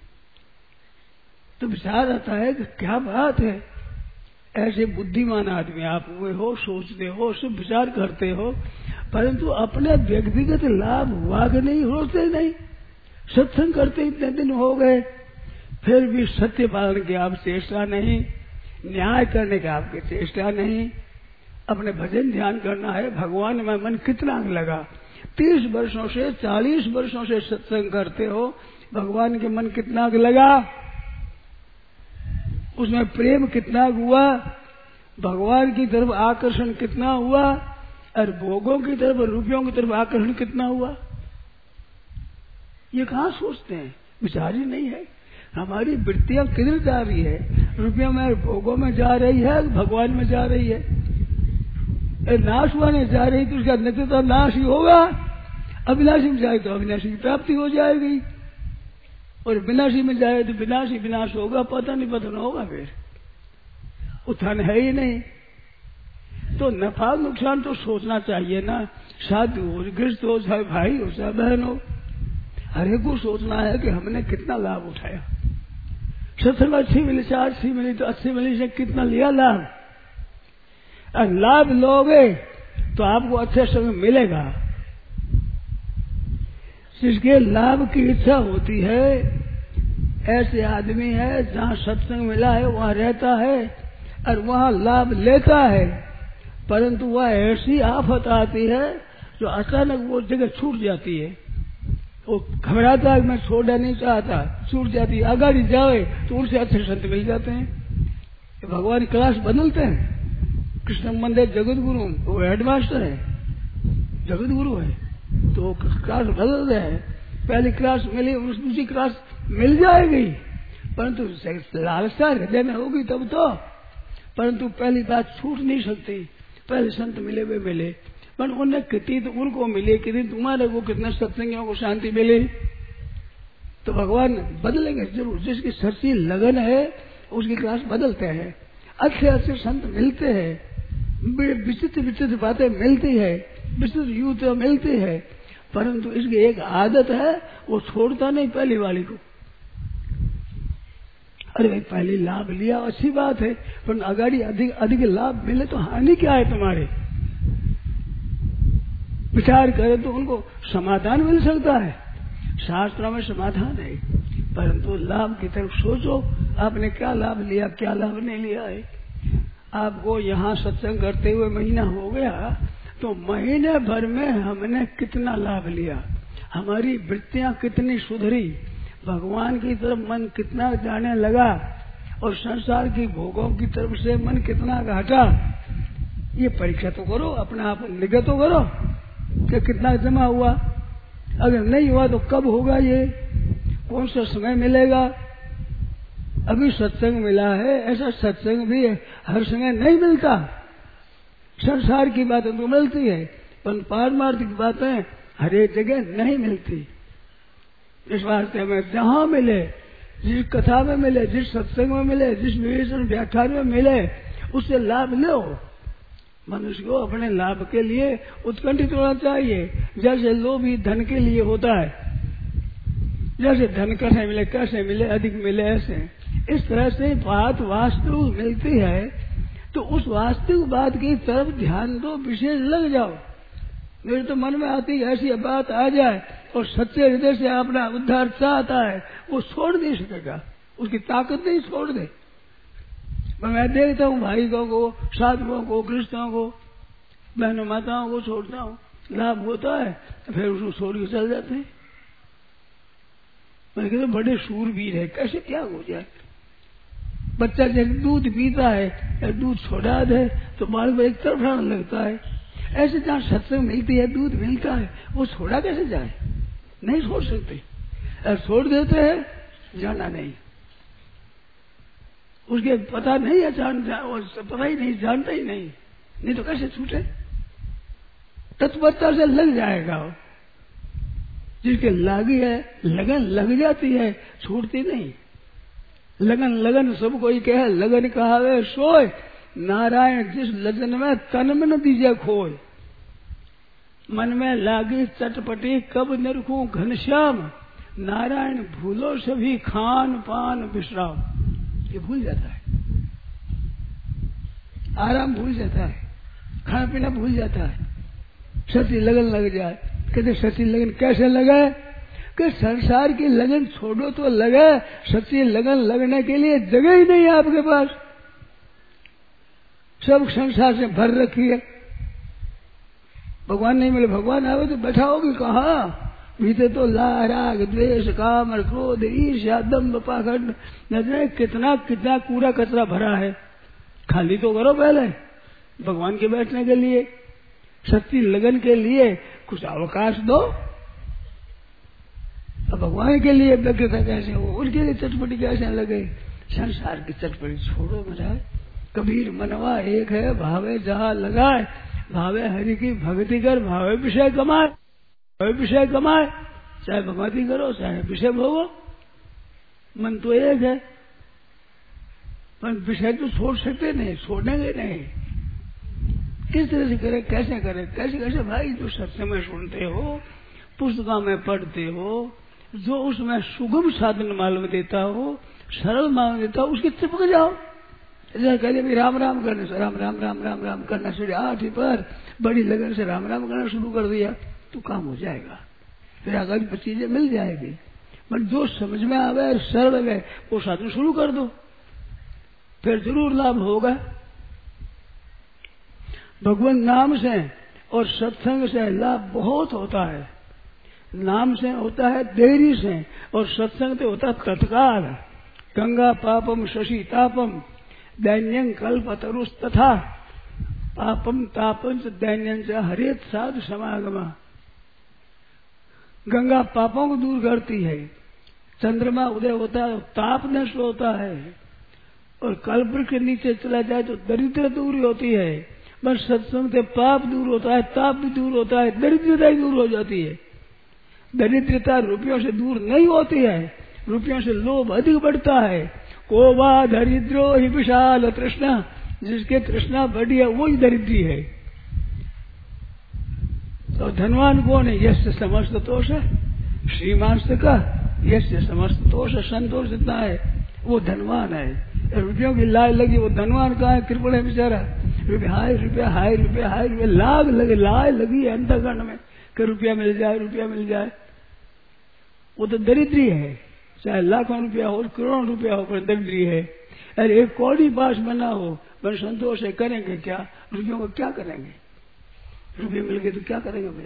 तो विचार आता है कि क्या बात है, ऐसे बुद्धिमान आदमी आप हुए हो, सोचते हो, सब विचार करते हो, परंतु अपने व्यक्तिगत लाभ हुआ कि नहीं सोचते नहीं। सत्संग करते इतने दिन हो गए, फिर भी सत्य पालन की आप चेष्टा नहीं, न्याय करने की आपकी चेष्टा नहीं। अपने भजन ध्यान करना है, भगवान में मन कितना लगा। तीस वर्षों से, चालीस वर्षों से सत्संग करते हो, भगवान के मन कितना लगा, उसमें प्रेम कितना हुआ, भगवान की तरफ आकर्षण कितना हुआ, और भोगों की तरफ, रुपयों की तरफ आकर्षण कितना हुआ, ये कहाँ सोचते हैं, विचार ही नहीं है। हमारी वृत्तियां किधर जा रही है, रुपयों में, भोगों में जा रही है, भगवान में जा रही है। नाश होने जा रही तो उसका नित्य तो नाश ही होगा। अविनाशी में जाए तो अविनाशी की प्राप्ति हो जाएगी, और विनाशी में जाए तो विनाशी विनाश होगा, पता नहीं पतन होगा, फिर उत्थान है ही नहीं। तो नफा नुकसान तो सोचना चाहिए ना, साधु हो, गृहस्थ हो, चाहे भाई हो, चाहे बहन हो, हर एक को सोचना है कि हमने कितना लाभ उठाया। सत्संग अच्छी मिली, चार अच्छी मिली तो अच्छी मिली से कितना लिया लाभ। और लाभ लोगे तो आपको अच्छे संग मिलेगा। जिसके लाभ की इच्छा होती है, ऐसे आदमी है जहाँ सत्संग मिला है वहाँ रहता है और वहाँ लाभ लेता है, परंतु वह ऐसी आफत आती है जो अचानक वो जगह छूट जाती है। वो घबराता है, मैं छोड़ना नहीं चाहता, छूट जाती है। अगर जाए तो उनसे अच्छे संत मिल जाते हैं। भगवान क्लास बदलते हैं। कृष्ण मंदिर जगत गुरु वो हेडमास्टर है, जगत गुरु है, तो क्लास बदलते हैं। पहली क्लास मिली, दूसरी क्लास मिल जाएगी, परंतु लालसा हृदय में होगी तब तो। परंतु पहली बात छूट नहीं सकती। पहले संत मिले वे मिले, पर उन्हें कितनी तो उनको मिले, कितनी तुम्हारे को, कितने सत्संगियों को शांति मिली। तो भगवान बदलेंगे जरूर। जिसकी सच्ची लगन है उसकी क्लास बदलते हैं। अच्छे अच्छे संत मिलते हैं, विचित्र विचित्र बातें मिलती है, विचित्र युक्त मिलती है, परंतु इसकी एक आदत है, वो छोड़ता नहीं पहली वाली को। अरे भाई पहले लाभ लिया अच्छी बात है, पर अगाड़ी अधिक अधिक लाभ मिले तो हानि क्या है तुम्हारे। विचार करें तो उनको समाधान मिल सकता है, शास्त्रों में समाधान है, परंतु लाभ की तरफ सोचो। आपने क्या लाभ लिया, क्या लाभ नहीं लिया है। आपको यहाँ सत्संग करते हुए महीना हो गया, तो महीने भर में हमने कितना लाभ लिया, हमारी वृत्तियां कितनी सुधरी, भगवान की तरफ मन कितना जाने लगा, और संसार की भोगों की तरफ से मन कितना घटा। ये परीक्षा तो करो, अपना आप निगत तो करो कि कितना जमा हुआ। अगर नहीं हुआ तो कब होगा, ये कौन सा समय मिलेगा। अभी सत्संग मिला है, ऐसा सत्संग भी हर समय नहीं मिलता। संसार की बातें तो मिलती है, पर पारमार्थिक बातें हर एक जगह नहीं मिलती। इस वास्ते हमें जहाँ मिले, जिस कथा में मिले, जिस सत्संग में मिले, जिस विवेचन व्याख्यान में मिले, उससे लाभ लो। मनुष्य को अपने लाभ के लिए उत्कंठित होना चाहिए। जैसे लोभ ही धन के लिए होता है, जैसे धन कैसे मिले, कैसे मिले, अधिक मिले, ऐसे इस तरह से बात वास्तविक मिलती है, तो उस वास्तविक बात की तरफ ध्यान दो, विशेष लग जाओ। मेरे तो मन में आती ऐसी बात आ जाए और सच्चे हृदय से अपना उद्धार चाहता है, वो छोड़ नहीं सकेगा, उसकी ताकत नहीं छोड़ दे। मैं देखता हूँ भाइयों को, साधुओं को, कृष्णों को, बहनों माताओं को छोड़ता हूँ, लाभ होता है फिर उसको छोड़ के चल जाते हैं। मैं कहता बड़े शूरवीर है, कैसे क्या हो जाए। बच्चा जब दूध पीता है, दूध छोड़ा दे तो बाल में एक तरफ रहने लगता है। ऐसे जहाँ सत्संग मिलती है, दूध मिलता है, वो छोड़ा कैसे जाए, नहीं छोड़ सकते। और छोड़ देते हैं, जाना नहीं, उसके पता नहीं है, जान पता ही नहीं, जानता ही नहीं, नहीं तो कैसे छूटे। तत्परता से लग जाएगा। जिसके लागी है, लगन लग जाती है, छूटती नहीं। लगन लगन सब कोई कहे, लगन कहावे सोए, नारायण जिस लगन में तन में न दीजिए खोए। मन में लागी चटपटी कब निरखूं घनश्याम, नारायण भूलो सभी खान पान विश्राम। ये भूल जाता है, आराम भूल जाता है, खाना पीना भूल जाता है, सच्ची लगन लग जाए। कहते सच्ची लगन कैसे लगे, कि संसार की लगन छोड़ो तो लगे, सच्ची लगन लगने के लिए जगह ही नहीं है आपके पास, सब संसार से भर रखी है। भगवान नहीं मिले, भगवान आवे तो बैठाओगे कहाँ। बीते तो ला राग द्वेष काम और क्रोध ईर्ष्या दम्भ पाखंड, न जाने कितना कितना कूड़ा कचरा भरा है। खाली तो करो पहले भगवान के बैठने के लिए, सच्ची लगन के लिए कुछ अवकाश दो। अब भगवान के लिए व्यग्रता कैसे हो, उनके लिए चटपटी कैसे लगे। संसार की चटपटी छोड़ो महाराज। कबीर मनवा एक है, भावे जहाँ लगाए, भावे हरि की भक्ति कर, भावे विषय कमाए, भावे विषय कमाए, चाहे भगवती करो चाहे विषय भोगो, मन तो एक है। पर विषय तो छोड़ सकते नहीं, छोड़ेंगे नहीं। किस तरह से करे, कैसे करे, कैसे कैसे भाई जो सत्य में सुनते हो, पुस्तकों में पढ़ते हो, जो उसमें सुगम साधन मालूम देता हो, सरल मालूम देता हो, उसके चिपक जाओ। जैसे कहते भाई राम राम करने से राम राम राम राम राम करना शुरू, आठ पर बड़ी लगन से राम राम करना शुरू कर दिया तो काम हो जाएगा, फिर आगे चीजें मिल जाएगी। पर जो समझ में आवे, सरल है, वो साधन शुरू कर दो, फिर जरूर लाभ होगा। भगवान नाम से और सत्संग से लाभ बहुत होता है। नाम से होता है देरी से और सत्संग से होता है तत्काल। गंगा पापम शशि तापम दैन्यं कल्पतरुस् तथा पापम तापं च दैन्यं च हरेत साधु समागमा। गंगा पापों को दूर करती है, चंद्रमा उदय होता है ताप नष्ट होता है, और कल्प के नीचे चला जाए तो दरिद्र दूर होती है। बस सत्संग से पाप दूर होता है, ताप भी दूर होता है, दरिद्रता ही दूर हो जाती है। दरिद्रता रुपयों से दूर नहीं होती है, रुपयों से लोभ अधिक बढ़ता है। को वा दरिद्रो ही विशाल तृष्णा, जिसके तृष्णा बढ़ी है वो ही दरिद्री है। तो धनवान कौन है? यश समस्त तोष है, श्रीमान का यश समस्त तोष, संतोष जितना है वो धनवान है। रुपयों की लाय लगी, वो धनवान कहाँ है? कृपण है बेचारा। रुपया हाय रुपया हाय रुपया हाय रुपया लाग लगे, लाय लगी है अंतकरण में कि रुपया मिल जाए रुपया मिल जाए, वो तो दरिद्री है। चाहे लाखों रुपया हो करोड़ों रुपया हो, पर दरिद्री है। अरे एक कौड़ी पास बना हो, पर संतोष है, करेंगे क्या? रुपयों को क्या करेंगे? रुपये मिल गए तो क्या करेंगे भाई?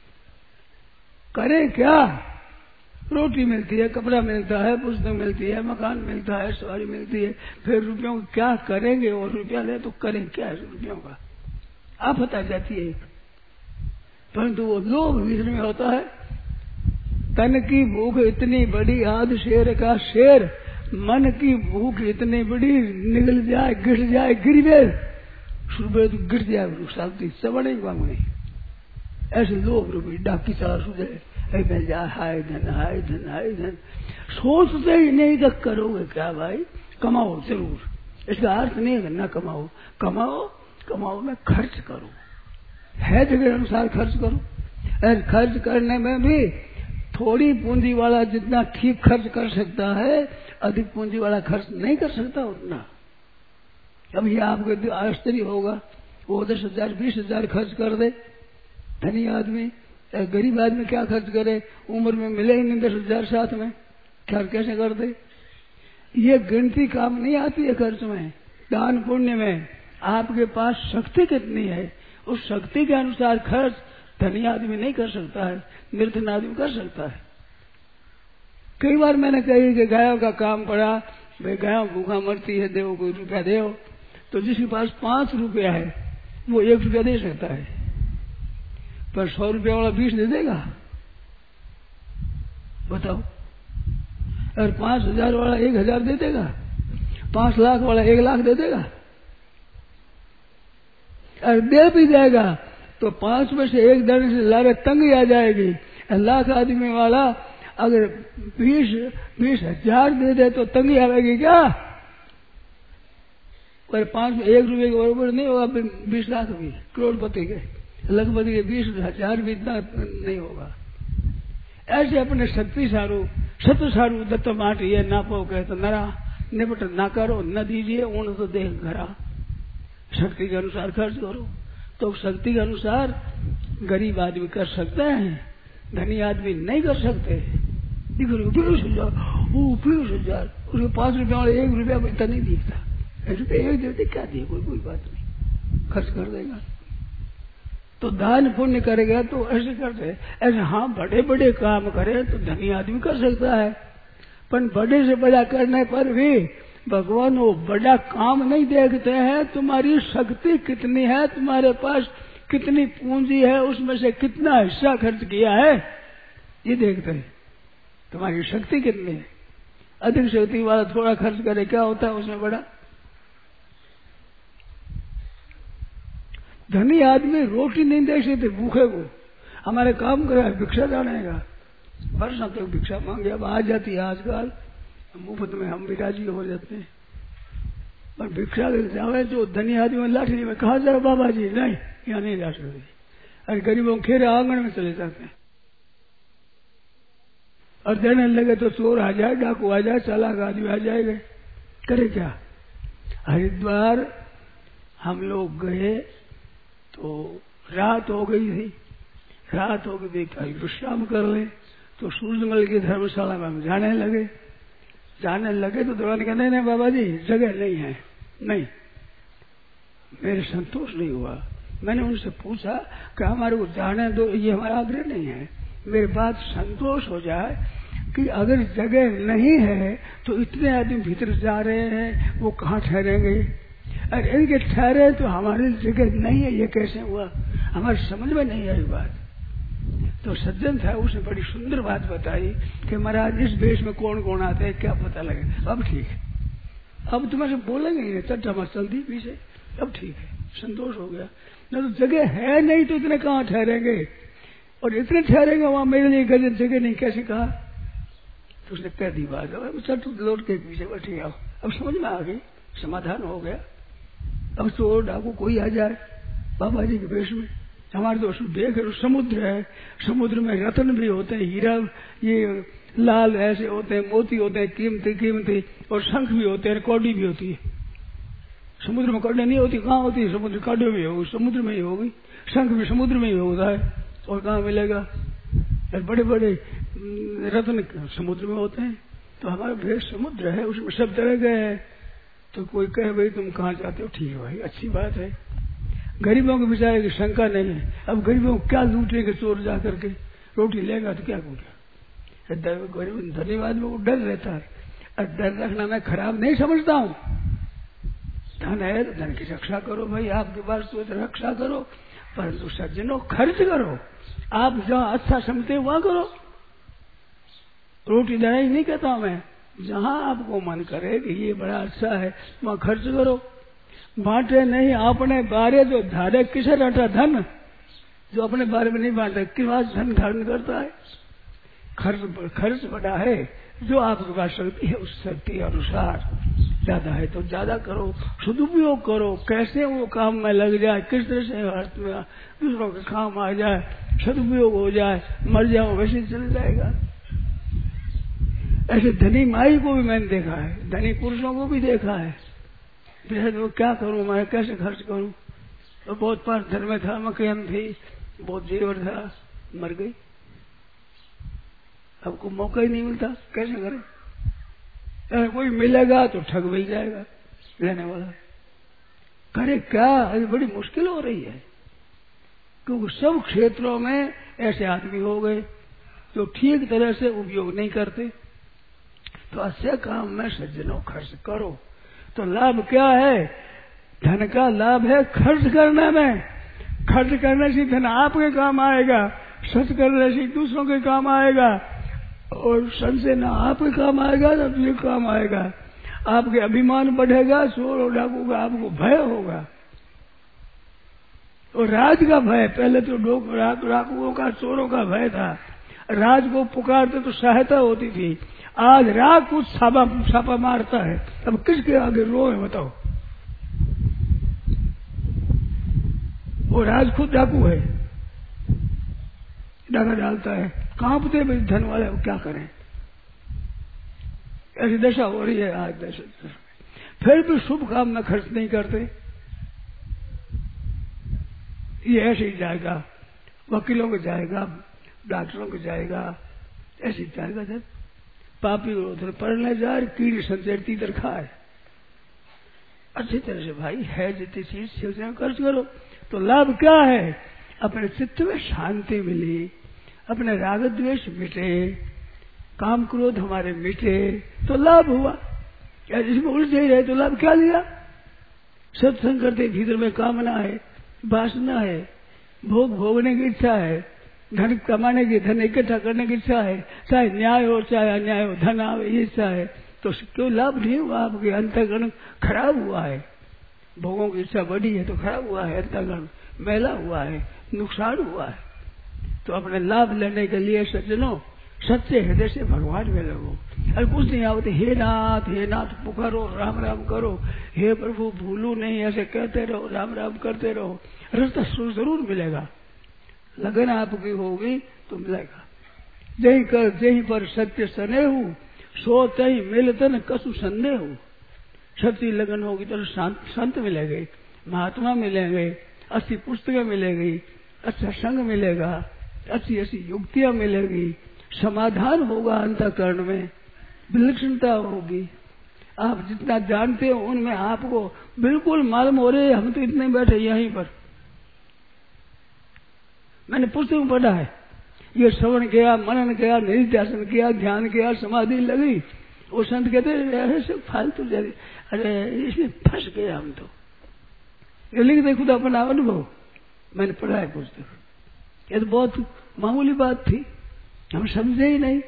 करें क्या? रोटी मिलती है, कपड़ा मिलता है, पुस्तक मिलती है, मकान मिलता है, सवारी मिलती है, फिर रुपयों को क्या करेंगे? और रुपया ले तो करें क्या रुपयों का? आफत आ जाती है। परंतु वो लोभ भीतर में होता है। तन की भूख इतनी बड़ी आध शेर का शेर, मन की भूख इतनी बड़ी निगल जाए गिर जाए गिरवे सुबह तो गिर जाए शांति सबड़े नहीं। ऐसे लोग रूपी डाकी चार सुधे मिल जाए, हाय धन हाय धन हाय धन, सोचते ही नहीं तक करोगे क्या भाई? कमाओ जरूर, इसका अर्थ नहीं है ना कमाओ, कमाओ कमाओ में खर्च करो, है जगह अनुसार खर्च करो। और खर्च करने में भी थोड़ी पूंजी वाला जितना ठीक खर्च कर सकता है, अधिक पूंजी वाला खर्च नहीं कर सकता उतना। अभी आपको आश्चर्य होगा, वो दस हजार बीस हजार खर्च कर दे धनी आदमी, गरीब आदमी क्या खर्च करे? उम्र में मिले ही नहीं दस हजार साथ में, खर्च कैसे कर दे? ये गिनती काम नहीं आती है खर्च में। दान पुण्य में आपके पास शक्ति कितनी है, उस शक्ति के अनुसार खर्च धनी आदमी नहीं कर सकता है, निर्धन आदमी कर सकता है। कई बार मैंने कही कि गायों का काम पड़ा, भाई गायों भूखा मरती है, देव कोई रुपया दे। तो जिसके पास पांच रुपया है वो एक रुपया दे सकता है, पर सौ रुपया वाला बीस दे देगा? बताओ। और पांच हजार वाला एक हजार दे देगा? पांच लाख वाला एक लाख दे देगा? और दे भी देगा तो पांच में से एक देने से लारे तंगी आ जाएगी। लाख आदमी वाला अगर बीस बीस हजार दे दे तो तंगी आएगी क्या? पर पांच में एक रुपये के बराबर नहीं होगा, बीस लाख भी करोड़पति के, लखपति के बीस हजार भी इतना नहीं होगा। ऐसे अपने शक्ति सारू सत्य सारू दत्त माटी ये नापो कहे तो नरा निपट ना करो, न दीजिए उन तो देख घरा। शक्ति के अनुसार खर्च करो। तो शक्ति के अनुसार गरीब आदमी कर सकते हैं, धनी आदमी नहीं कर सकते। बीस हजार वो बीस हजार उसके पांच रुपया वाले एक रुपया इतना नहीं दिखता, रुपये एक देते क्या दिए, कोई कोई बात नहीं, खर्च कर देगा। तो दान पुण्य करेगा तो ऐसे करते ऐसे। हाँ बड़े बड़े काम करे तो धनी आदमी कर सकता है, पर बड़े से बड़ा करने पर भी भगवान वो बड़ा काम नहीं देखते हैं। तुम्हारी शक्ति कितनी है, तुम्हारे पास कितनी पूंजी है, उसमें से कितना हिस्सा खर्च किया है ये देखते हैं। तुम्हारी शक्ति कितनी है। अधिक शक्ति वाला थोड़ा खर्च करे क्या होता है उसमें बड़ा? धनी आदमी रोटी नहीं दे सकते भूखे को, हमारे काम करे भिक्षा जानेगा, वर्षों तक भिक्षा मांगे। अब आ जाती है आजकल मुफ्त में, हम भी राजी हो जाते हैं। पर भिक्षा जावे तो धनी आदमी लाठी में कहा जाए बाबा जी, नहीं यहाँ नहीं जा सकते। अरे गरीबों खेरे आंगन में चले जाते हैं। और देने लगे तो चोर आ जाए, डाकू आ जाए, चालाक आदमी आ जाएगा, करे क्या। हरिद्वार हम लोग गए तो रात हो गई थी, रात हो गई थी, विश्राम कर ले। तो सूरजमल की धर्मशाला में हम जाने लगे। जाने लगे तो दौरान कहते नहीं बाबा जी जगह नहीं है। नहीं, मेरे संतोष नहीं हुआ। मैंने उनसे पूछा कि हमारे को जाने दो, ये हमारा आग्रह नहीं है। मेरी बात संतोष हो जाए कि अगर जगह नहीं है तो इतने आदमी भीतर जा रहे हैं, वो कहाँ ठहरेंगे। अगर इनके ठहरे तो हमारी जगह नहीं है, ये कैसे हुआ, हमारे समझ में नहीं आई बात। तो सज्जन था, उसने बड़ी सुंदर बात बताई कि महाराज इस देश में कौन कौन आते हैं क्या पता लगे। अब ठीक है, अब तुम्हारे बोलेंगे ही चट्टा मत चलती पीछे, अब ठीक है, संतोष हो गया। न तो जगह है नहीं तो इतने कहाँ ठहरेंगे, और इतने ठहरेंगे वहां मेरे लिए गजन जगह नहीं, कैसे कहा। तो उसने कह दी बात, चट लौट के पीछे बैठे आओ। अब समझ में आ गई, समाधान हो गया। अब चोर डाकू कोई आ जाए बाबा जी के वेश में, हमारे दोस्त देख समुद्र है, समुद्र में रत्न भी होते हैं, हीरा ये लाल ऐसे होते हैं, मोती होते हैं, कीमती कीमती, और शंख भी होते हैं, कौड़ी भी होती है। समुद्र में कौड़ी नहीं होती, कहाँ होती है, समुद्र कांडे में होगी, समुद्र में ही होगी। शंख भी समुद्र में ही होता है, और कहाँ मिलेगा। बड़े बड़े रत्न समुद्र में होते हैं। तो हमारा भेष समुद्र है, उसमें सब तरह गए हैं। तो कोई कहे भाई तुम कहाँ जाते हो, ठीक है भाई अच्छी बात है। गरीबों के बेचारे की शंका नहीं है। अब गरीबों को क्या लूटेंगे चोर जा करके, रोटी लेगा तो क्या करेगा। गरीब धन्यवाद में वो डर रहता है, और डर रखना मैं खराब नहीं समझता हूँ। धन है तो धन की रक्षा करो भाई, आपके पास तो रक्षा करो, परंतु सज्जनों खर्च करो। आप जहाँ अच्छा समझते वहां करो। रोटी देना ही नहीं कहता मैं, जहाँ आपको मन करे कि ये बड़ा अच्छा है वहां खर्च करो। बांटे नहीं अपने बारे जो धारे, किसे रटा धन, जो अपने बारे में नहीं बांटे किस बात धन धारण करता है। खर्च खर्च बड़ा है, जो आपके पास शक्ति है उस शक्ति अनुसार, ज्यादा है तो ज्यादा करो, सदुपयोग करो। कैसे वो काम में लग जाए, किस तरह से अर्थ में दूसरों के काम आ जाए, सदुपयोग हो जाए, मर जाओ वैसे चल जाएगा। ऐसे धनी माई को भी मैंने देखा है, धनी पुरुषों को भी देखा है। वो क्या करूं मैं, कैसे खर्च करूं। तो बहुत पास धन में था, मकान थी, बहुत जेवर था, मर गई। अब को मौका ही नहीं मिलता, कैसे करें। अगर कोई मिलेगा तो ठग भी जाएगा लेने वाला, करे क्या। अभी बड़ी मुश्किल हो रही है, क्योंकि सब क्षेत्रों में ऐसे आदमी हो गए जो ठीक तरह से उपयोग नहीं करते। तो अच्छे काम में सज्जनों खर्च करो। तो लाभ क्या है, धन का लाभ है खर्च करने में। खर्च करने से धन आपके काम आएगा, सच करने से दूसरों के काम आएगा, और संशय ना आपके काम आएगा ना दूसरे काम आएगा। आपके अभिमान बढ़ेगा, चोर और डाकू का आपको भय होगा। और राज का भय, पहले तो डाकुओं का चोरों का भय था, राज को पुकारते तो सहायता होती थी। आज राग कुछ छापा छापा मारता है, अब किसके आगे रोए बताओ। वो राज खुद डाकू है, डाका डालता है, कांपते भाई धन वाले, वो क्या करें। ऐसी दशा हो रही है आज दशा। फिर भी शुभ काम में खर्च नहीं करते। ये ऐसे ही जाएगा, वकीलों को जाएगा, डॉक्टरों को जाएगा, ऐसे जाएगा। जब पापी उधर पढ़ने जा रही, कीड़ी संचरती इधर खाए। अच्छी तरह से भाई है जितनी चीज से खर्च करो। तो लाभ क्या है, अपने चित्त में शांति मिली, अपने राग द्वेष मिटे, काम क्रोध हमारे मिटे, तो लाभ हुआ। या जिसमें उलझे ही रहे तो लाभ क्या लिया। सत्संग करते भीतर में कामना है, वासना है, भोग भोगने की इच्छा है, धन कमाने की, धन इकट्ठा करने की इच्छा है, चाहे न्याय हो चाहे अन्याय हो, धन आवे ये इच्छा है, तो क्यों लाभ नहीं हुआ। आपके अंतःकरण खराब हुआ है। भोगों की इच्छा बढ़ी है तो खराब हुआ है, अंतःकरण मैला हुआ है, नुकसान हुआ है। तो अपने लाभ लेने के लिए सज्जनों सच्चे हृदय से भगवान में लगो। और कुछ नहीं आवते, हे नाथ हे नाथ पुकारो, राम राम करो, हे प्रभु भूलू नहीं, ऐसे कहते रहो, राम राम करते रहो, रास्ता जरूर मिलेगा। लगन आपकी होगी तो मिलेगा। जही कर जही पर सत्य सने हूँ, सो तही मिलतन कसु संदेह हूँ। सच्ची लगन होगी तो संत मिलेंगे, महात्मा मिलेंगे, अच्छी पुस्तकें मिलेगी, अच्छा संग मिलेगा, अच्छी अच्छी युक्तियां मिलेगी, समाधान होगा अंतःकरण में, विलक्षणता होगी। आप जितना जानते हो उनमें आपको बिल्कुल मालूम हो रहे। हम तो इतने बैठे यहीं पर, मैंने पुस्तक में पढ़ा है, ये श्रवण किया, मनन किया, निधिध्यासन किया, ध्यान किया, समाधि लगी। वो संत कहते अरे सब फालतू, अरे इसमें फंस गए हम तो। ये लिखते खुद अपना अनुभव, मैंने पढ़ा है पुस्तक। ये तो बहुत मामूली बात थी, हम समझे ही नहीं।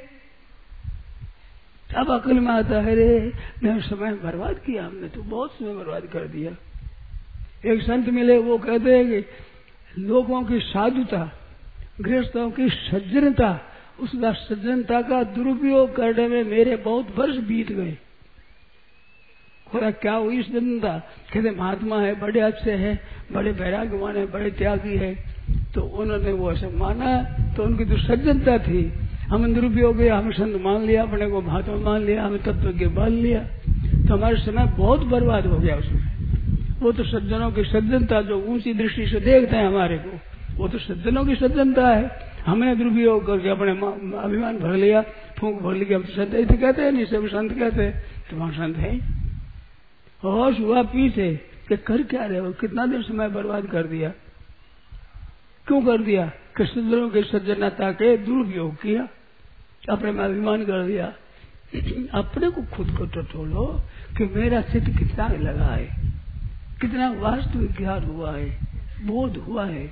अब अकल में आता है रे मैं समय बर्बाद किया, हमने तो बहुत समय बर्बाद कर दिया। एक संत मिले, वो कहते हैं कि लोगों की साधुता, गृहस्थों की सज्जनता, उसका सज्जनता का दुरुपयोग करने में मेरे बहुत वर्ष बीत गए। खोरा क्या हुई सज्जनता? कहते महात्मा है, बड़े अच्छे हैं, बड़े वैराग्यवान है, बड़े त्यागी है, तो उन्होंने वो ऐसे माना, तो उनकी जो सज्जनता थी हम दुरुपयोग किया, हम संत मान लिया, अपने को महात्मा मान लिया, हमें तत्व के मान लिया, तो हमारे समय बहुत बर्बाद हो गया उसमें। वो तो सज्जनों की सज्जनता, जो ऊंची दृष्टि से देखते हैं हमारे को, वो तो सज्जनों की सज्जनता है। हमने दुरुपयोग करके अपने अभिमान भर लिया, फूंक भर लिया, हम तो संत ऐसे कहते हैं, नहीं सब संत कहते हैं, तो वहां संत है। होश हुआ पीछे कि कर क्या रहे हो, कितना देर समय बर्बाद कर दिया। क्यों कर दिया? कि सज्जनों की सज्जनता के दुरुपयोग किया, अपने में अभिमान कर दिया। अपने को खुद को टटोलो कि मेरा चित्त कितना लगा है, कितना वास्तविक ज्ञान हुआ है, बोध हुआ है।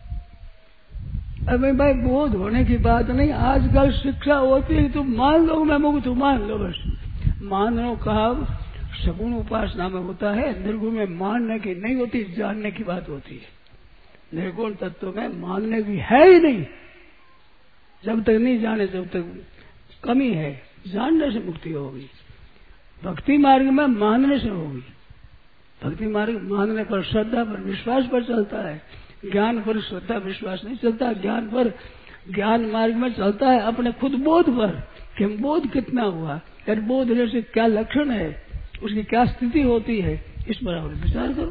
अबे भाई बोध होने की बात नहीं, आजकल शिक्षा होती है तुम मान लो मैं मुक्त हूं, मान लो बस। मान लो कहा सगुण उपासना में होता है, निर्गुण में मानने की नहीं होती, जानने की बात होती है। निर्गुण तत्व में मानने की है ही नहीं। जब तक नहीं जाने जब तक कमी है, जानने से मुक्ति होगी। भक्ति मार्ग में मानने से होगी। भक्ति मार्ग मानने पर, श्रद्धा पर, विश्वास पर चलता है। ज्ञान पर श्रद्धा विश्वास नहीं चलता, ज्ञान पर, ज्ञान मार्ग में चलता है अपने खुद बोध पर कि बोध कितना हुआ, यार बोध होने से क्या लक्षण है, उसकी क्या स्थिति होती है, इस पर आप विचार करो।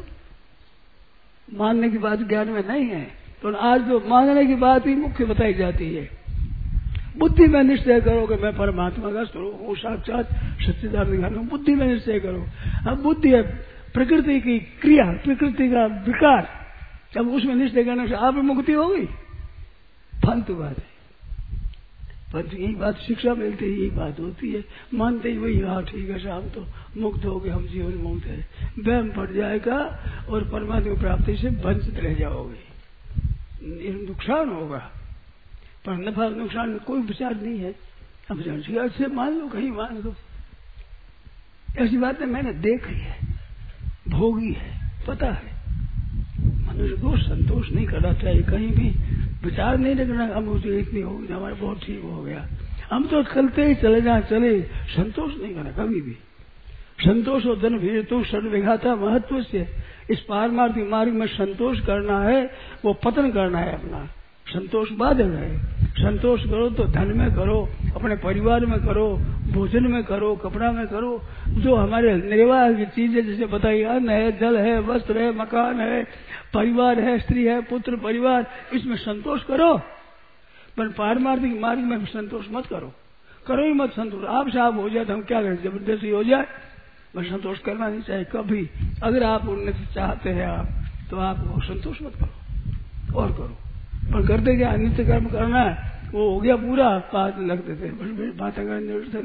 मानने की बात ज्ञान में नहीं है, तो आज जो मानने की बात ही मुख्य बताई जाती है। बुद्धि में निश्चय करो कि मैं परमात्मा का स्वरूप हूँ, साक्षात सच्चिदानंद ज्ञान हूँ, बुद्धि में निश्चय करो। अब बुद्धि है प्रकृति की क्रिया, प्रकृति का विकार, जब उसमें निश्चय करने से आप मुक्ति होगी, फालतू बात है। पर यही बात शिक्षा मिलती है, यही बात होती है, मानते ही वही हाँ ठीक है साहब तो मुक्त हो गए, हम जीवन मुक्त है। वहम पड़ जाएगा और परमात्मा प्राप्ति से वंचित रह जाओगे, नुकसान होगा। पर नफा नुकसान में कोई विचार नहीं है। अब अच्छे मान लो, कहीं मान लो, ऐसी बातें मैंने देखी है, भोगी है, पता है। मनुष्य को संतोष नहीं करना चाहिए, कहीं भी विचार नहीं रखना हम मुझे इतनी हो गई, हमारा बहुत ठीक हो गया, हम तो चलते ही चले जाए, चले, संतोष नहीं करना कभी भी। संतोष और धन भीड़ तो सर्वविघाता महत्व से, इस पारमार्थिक मार्ग में संतोष करना है, वो पतन करना है अपना। संतोष बाधक है। संतोष करो तो धन में करो, अपने परिवार में करो, भोजन में करो, कपड़ा में करो, जो हमारे निर्वाह की चीजें जैसे बताइए, अन्न है, जल है, वस्त्र है, मकान है, परिवार है, स्त्री है, पुत्र परिवार, इसमें संतोष करो। पर पारमार्थिक मार्ग में संतोष मत करो, करो ही मत संतोष। आप से आप हो जाए तो हम क्या करें, जबरदस्ती हो जाए, बस संतोष करना नहीं चाहिए कभी। अगर आप उन्नति चाहते हैं आप, तो आप संतोष मत करो और करो। पर करते क्या, नित्य कर्म करना है, वो हो गया पूरा, बात लगते थे बस बातें करने।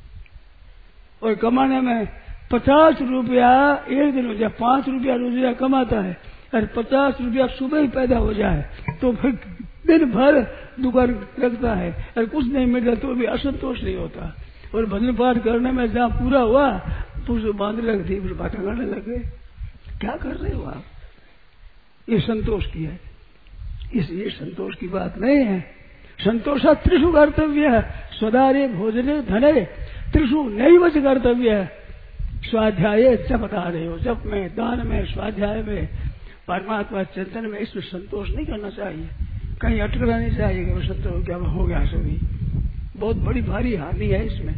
और कमाने में पचास रुपया एक दिन हो जाए, पांच रुपया रोजिया कमाता है, और पचास रुपया सुबह ही पैदा हो जाए तो फिर दिन भर दुकान रखता है और कुछ नहीं मिलता तो भी असंतोष नहीं होता। और भजन पाठ करने में जहाँ पूरा हुआ तो उसे बांधने लगती, फिर बातें करने लगे। क्या कर रहे हो आप? ये संतोष की है, इसलिए संतोष की बात नहीं है। संतोषा त्रिषु कर्तव्य है, स्वदारे भोजने धने त्रिषु नैव च कर्तव्य है। स्वाध्याय जपदारे हो, जप में, दान में, स्वाध्याय में, परमात्मा चिंतन में, इसमें संतोष नहीं करना चाहिए, कहीं अटकना नहीं चाहिए कि वो संतोष क्या हो गया सभी, बहुत बड़ी भारी हानि है इसमें।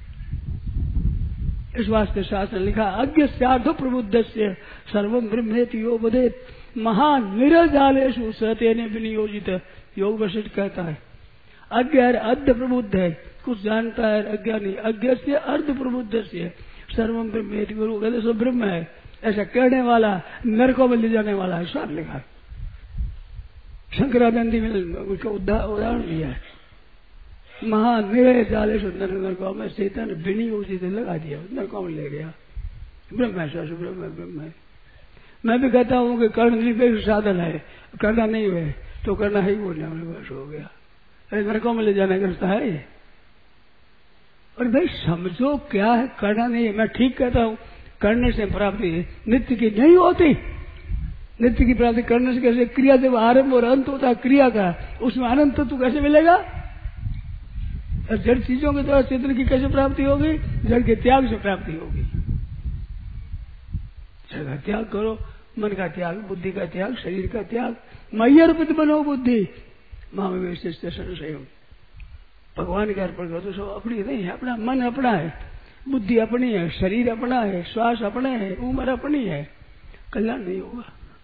इस वास्ते शास्त्र लिखा अज्ञ साधु प्रबुद्धस्य सर्वं ब्रह्मेति यो वदेत महान निरजालेषु सतेन विनियोजित। योग वशिष्ठ कहता है अज्ञ अर्ध प्रबुद्ध है, कुछ जानता है, अज्ञानी अज्ञ से अर्ध प्रबुद्ध से सर्वम ब्रह्मेति, गुरु कहते सो ब्रह्म है, ऐसा कहने वाला नरकों में ले जाने वाला है। साथ लिखा शंकरानंदी में उसका उदाहरण दिया है, महान निरय जाले सुंदर नरकों में चेतन विनियोजित लगा दिया, नरकों में ले गया। ब्रह्म है, सच ब्रह्म है, ब्रह्म है। मैं भी कहता हूँ कि कर्ण निरपेक्ष साधन है, करना नहीं हुए तो करना ही बोलने वाले बस हो गया, नरकों में ले जाने का रास्ता है ये। और भाई समझो क्या है, करना नहीं है। मैं ठीक कहता हूँ करने से प्राप्ति नित्य की नहीं होती, नित्य की प्राप्ति करने से कैसे? क्रिया जब आरंभ और अंत होता है क्रिया का, उसमें अनंत तो कैसे मिलेगा? जड़ चीजों के द्वारा चेतन की कैसे प्राप्ति होगी? जड़ के त्याग से प्राप्ति होगी। जड़ का त्याग करो, मन का त्याग, बुद्धि का त्याग, शरीर का त्याग। मय्य अर्पित बनो बुद्धि मां में विशिष्ट संशय, भगवान के अर्पण करो तो सब अपनी नहीं है, अपना मन अपना है, बुद्धि अपनी है, शरीर अपना है, श्वास अपने है, उम्र अपनी है, कल्याण नहीं होगा।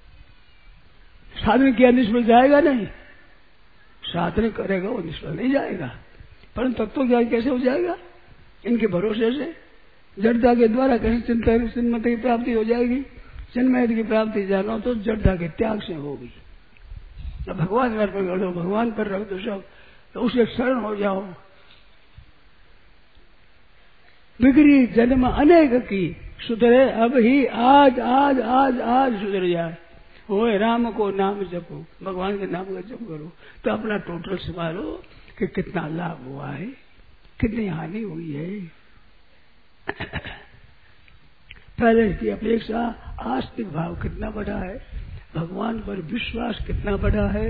साधन किया निष्फल जाएगा नहीं, साधन करेगा वो निष्फल नहीं जाएगा। परंतु तत्व ज्ञान कैसे हो जाएगा? इनके भरोसे से, जड़ता के द्वारा कैसे चिंता चिन्मत की प्राप्ति हो जाएगी? चिन्मय की प्राप्ति जानो तो जड़ता के त्याग से होगी। तो भगवान पर कर दो, भगवान पर रख दो सब, तो उसे शरण हो जाओ। बिगड़ी जन्म अनेक की सुधरे अब ही आज आज आज आज सुधर जाए। होए राम को नाम जपो, भगवान के नाम का जप करो तो अपना टोटल संभालो कि कितना लाभ हुआ है, कितनी हानि हुई है। पहले की अपेक्षा आस्तिक भाव कितना बढ़ा है, भगवान पर विश्वास कितना बढ़ा है,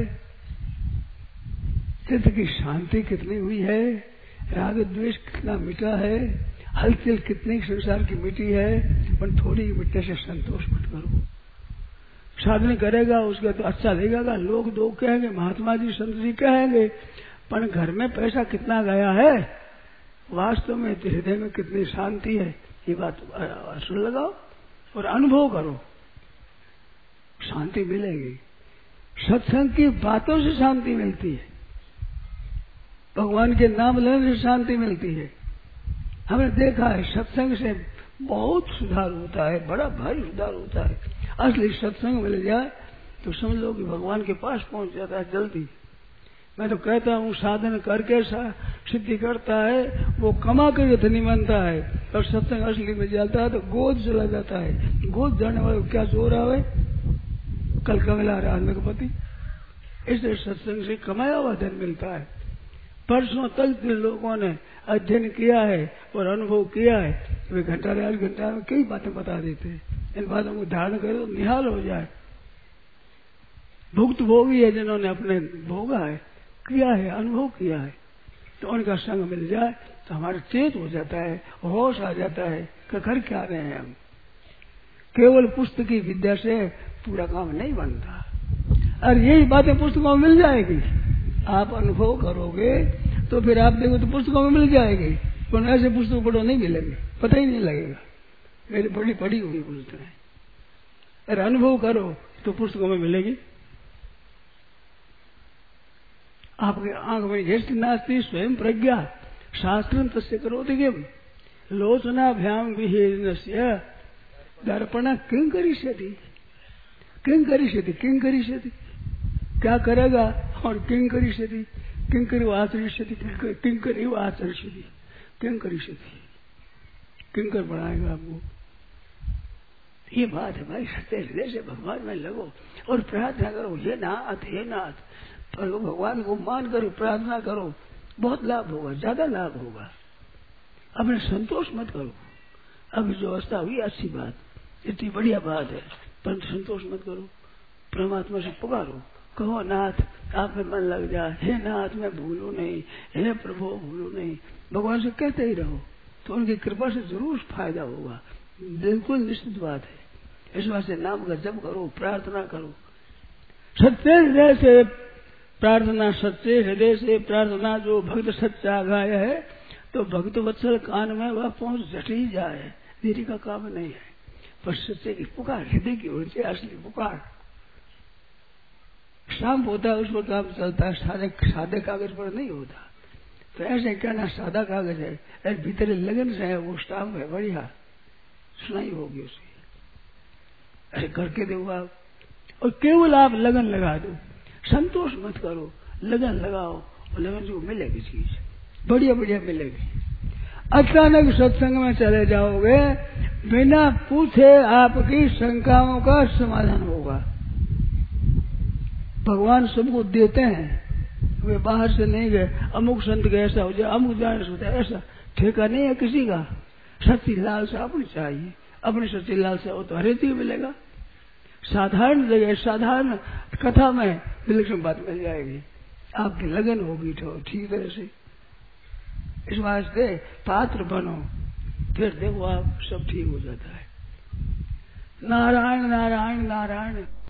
चित्त की शांति कितनी हुई है, राग द्वेष कितना मिटा है, हलचल कितनी संसार की मिटी है। पर थोड़ी मिटने से संतोष मत करो। साधन करेगा उसका तो अच्छा लगेगा, लोग दो कहेंगे, महात्मा जी संत जी कहेंगे, पर घर में पैसा कितना गया है, वास्तव में हृदय में कितनी शांति है, ये बात सुन लगाओ और अनुभव करो, शांति मिलेगी। सत्संग की बातों से शांति मिलती है, भगवान के नाम लेने से शांति मिलती है। हमने देखा है सत्संग से बहुत सुधार होता है, बड़ा भारी सुधार होता है। असली सत्संग मिल जाए तो समझ लो कि भगवान के पास पहुंच जाता है जल्दी। मैं तो कहता हूँ साधन करके सिद्धि करता है वो कमा कर धनी बनता है, और सत्संग असली में जाता है तो गोद चला जाता है। गोद जाने वाले को क्या जोर आवे, कल कमला राज का पति। इसलिए सत्संग से कमाया हुआ धन मिलता है। परसों तक जिन लोगों ने अध्ययन किया है और अनुभव किया है वे घंटा डेढ़ घंटा में कई बातें बता देते हैं। इन बातों को धारण करे तो निहाल हो जाए। भुक्त भोगी है जिन्होंने अपने भोगा है, किया है, अनुभव किया है, तो उनका संग मिल जाए तो हमारा चेत हो जाता है, होश आ जाता है कि कर क्या रहे हैं हम। केवल पुस्तक की विद्या से पूरा काम नहीं बनता, और यही बातें पुस्तकों में मिल जाएगी। आप अनुभव करोगे तो फिर आप देखो तो पुस्तकों में मिल जाएगी, पर ऐसे पुस्तक पढ़ो नहीं मिलेंगे, पता ही नहीं लगेगा। मेरी बड़ी पढ़ी हुई पुस्तक है, अरे अनुभव करो तो पुस्तकों में मिलेगी। आपके आंख में यश नास्ती स्वयं प्रज्ञा शास्त्रम तस्य करोति किम लोचनाभ्याम विहीनस्य दर्पण किं करिष्यति किं करिष्यति किं करिष्यति क्या करेगा, और किं करिष्यति किं करि आचरिष्यति किं करि आचरिष्यति किं करिष्यति किं कर बनाएगा आपको। ये बात है भाई, सत्य हृदय से भगवान में लगो और प्रार्थना करो, हे नाथ हे नाथ, पर भगवान को मान करो, प्रार्थना करो, बहुत लाभ होगा, ज्यादा लाभ होगा। अपने संतोष मत करो। अभी जो अवस्था हुई अच्छी बात, इतनी बढ़िया बात है, परंतु संतोष मत करो, परमात्मा से पुकारो, कहो नाथ आप में मन लग जाए, हे नाथ मैं भूलू नहीं, हे प्रभु भूलू नहीं, भगवान से कहते ही रहो तो उनकी कृपा से जरूर फायदा होगा, बिल्कुल निश्चित बात है। इस बात से नाम का जप करो, प्रार्थना करो, सच्चे हृदय से प्रार्थना, सच्चे हृदय से प्रार्थना जो भक्त सच्चा गाय है तो भक्त वत्सल कान में वह पहुंच झट ही जाए, देरी का काम नहीं है। पर सच्चे की पुकार हृदय की होनी चाहिए, असली पुकार। स्टाम्प होता है उस पर काम चलता है, सादे सादे कागज पर नहीं होता। तो ऐसे कहना सादा कागज है, अरे भीतर लगन से है, वो स्टाम्प है बढ़िया, सुनाई होगी उसकी। ऐसे करके दो आप, और केवल आप लगन लगा दो, संतोष मत करो, लगन लगाओ, और लगन जो मिलेगी चीज बढ़िया बढ़िया मिलेगी। अचानक सत्संग में चले जाओगे, बिना पूछे आपकी शंकाओं का समाधान होगा। भगवान सबको देते हैं, वे बाहर से नहीं गए, अमुक संत के ऐसा हो जाए, अमुक जाने से होता है, ऐसा ठेका नहीं है किसी का। सच्ची लालसा अपनी चाहिए, अपनी सच्ची लालसा हो तो हर चीज मिलेगा। साधारण जगह साधारण कथा में विलक्षण बात मिल जाएगी, आपकी लगन होगी तो ठीक तरह से। इस वास्ते पात्र बनो, फिर देखो आप सब ठीक हो जाता है। नारायण नारायण नारायण।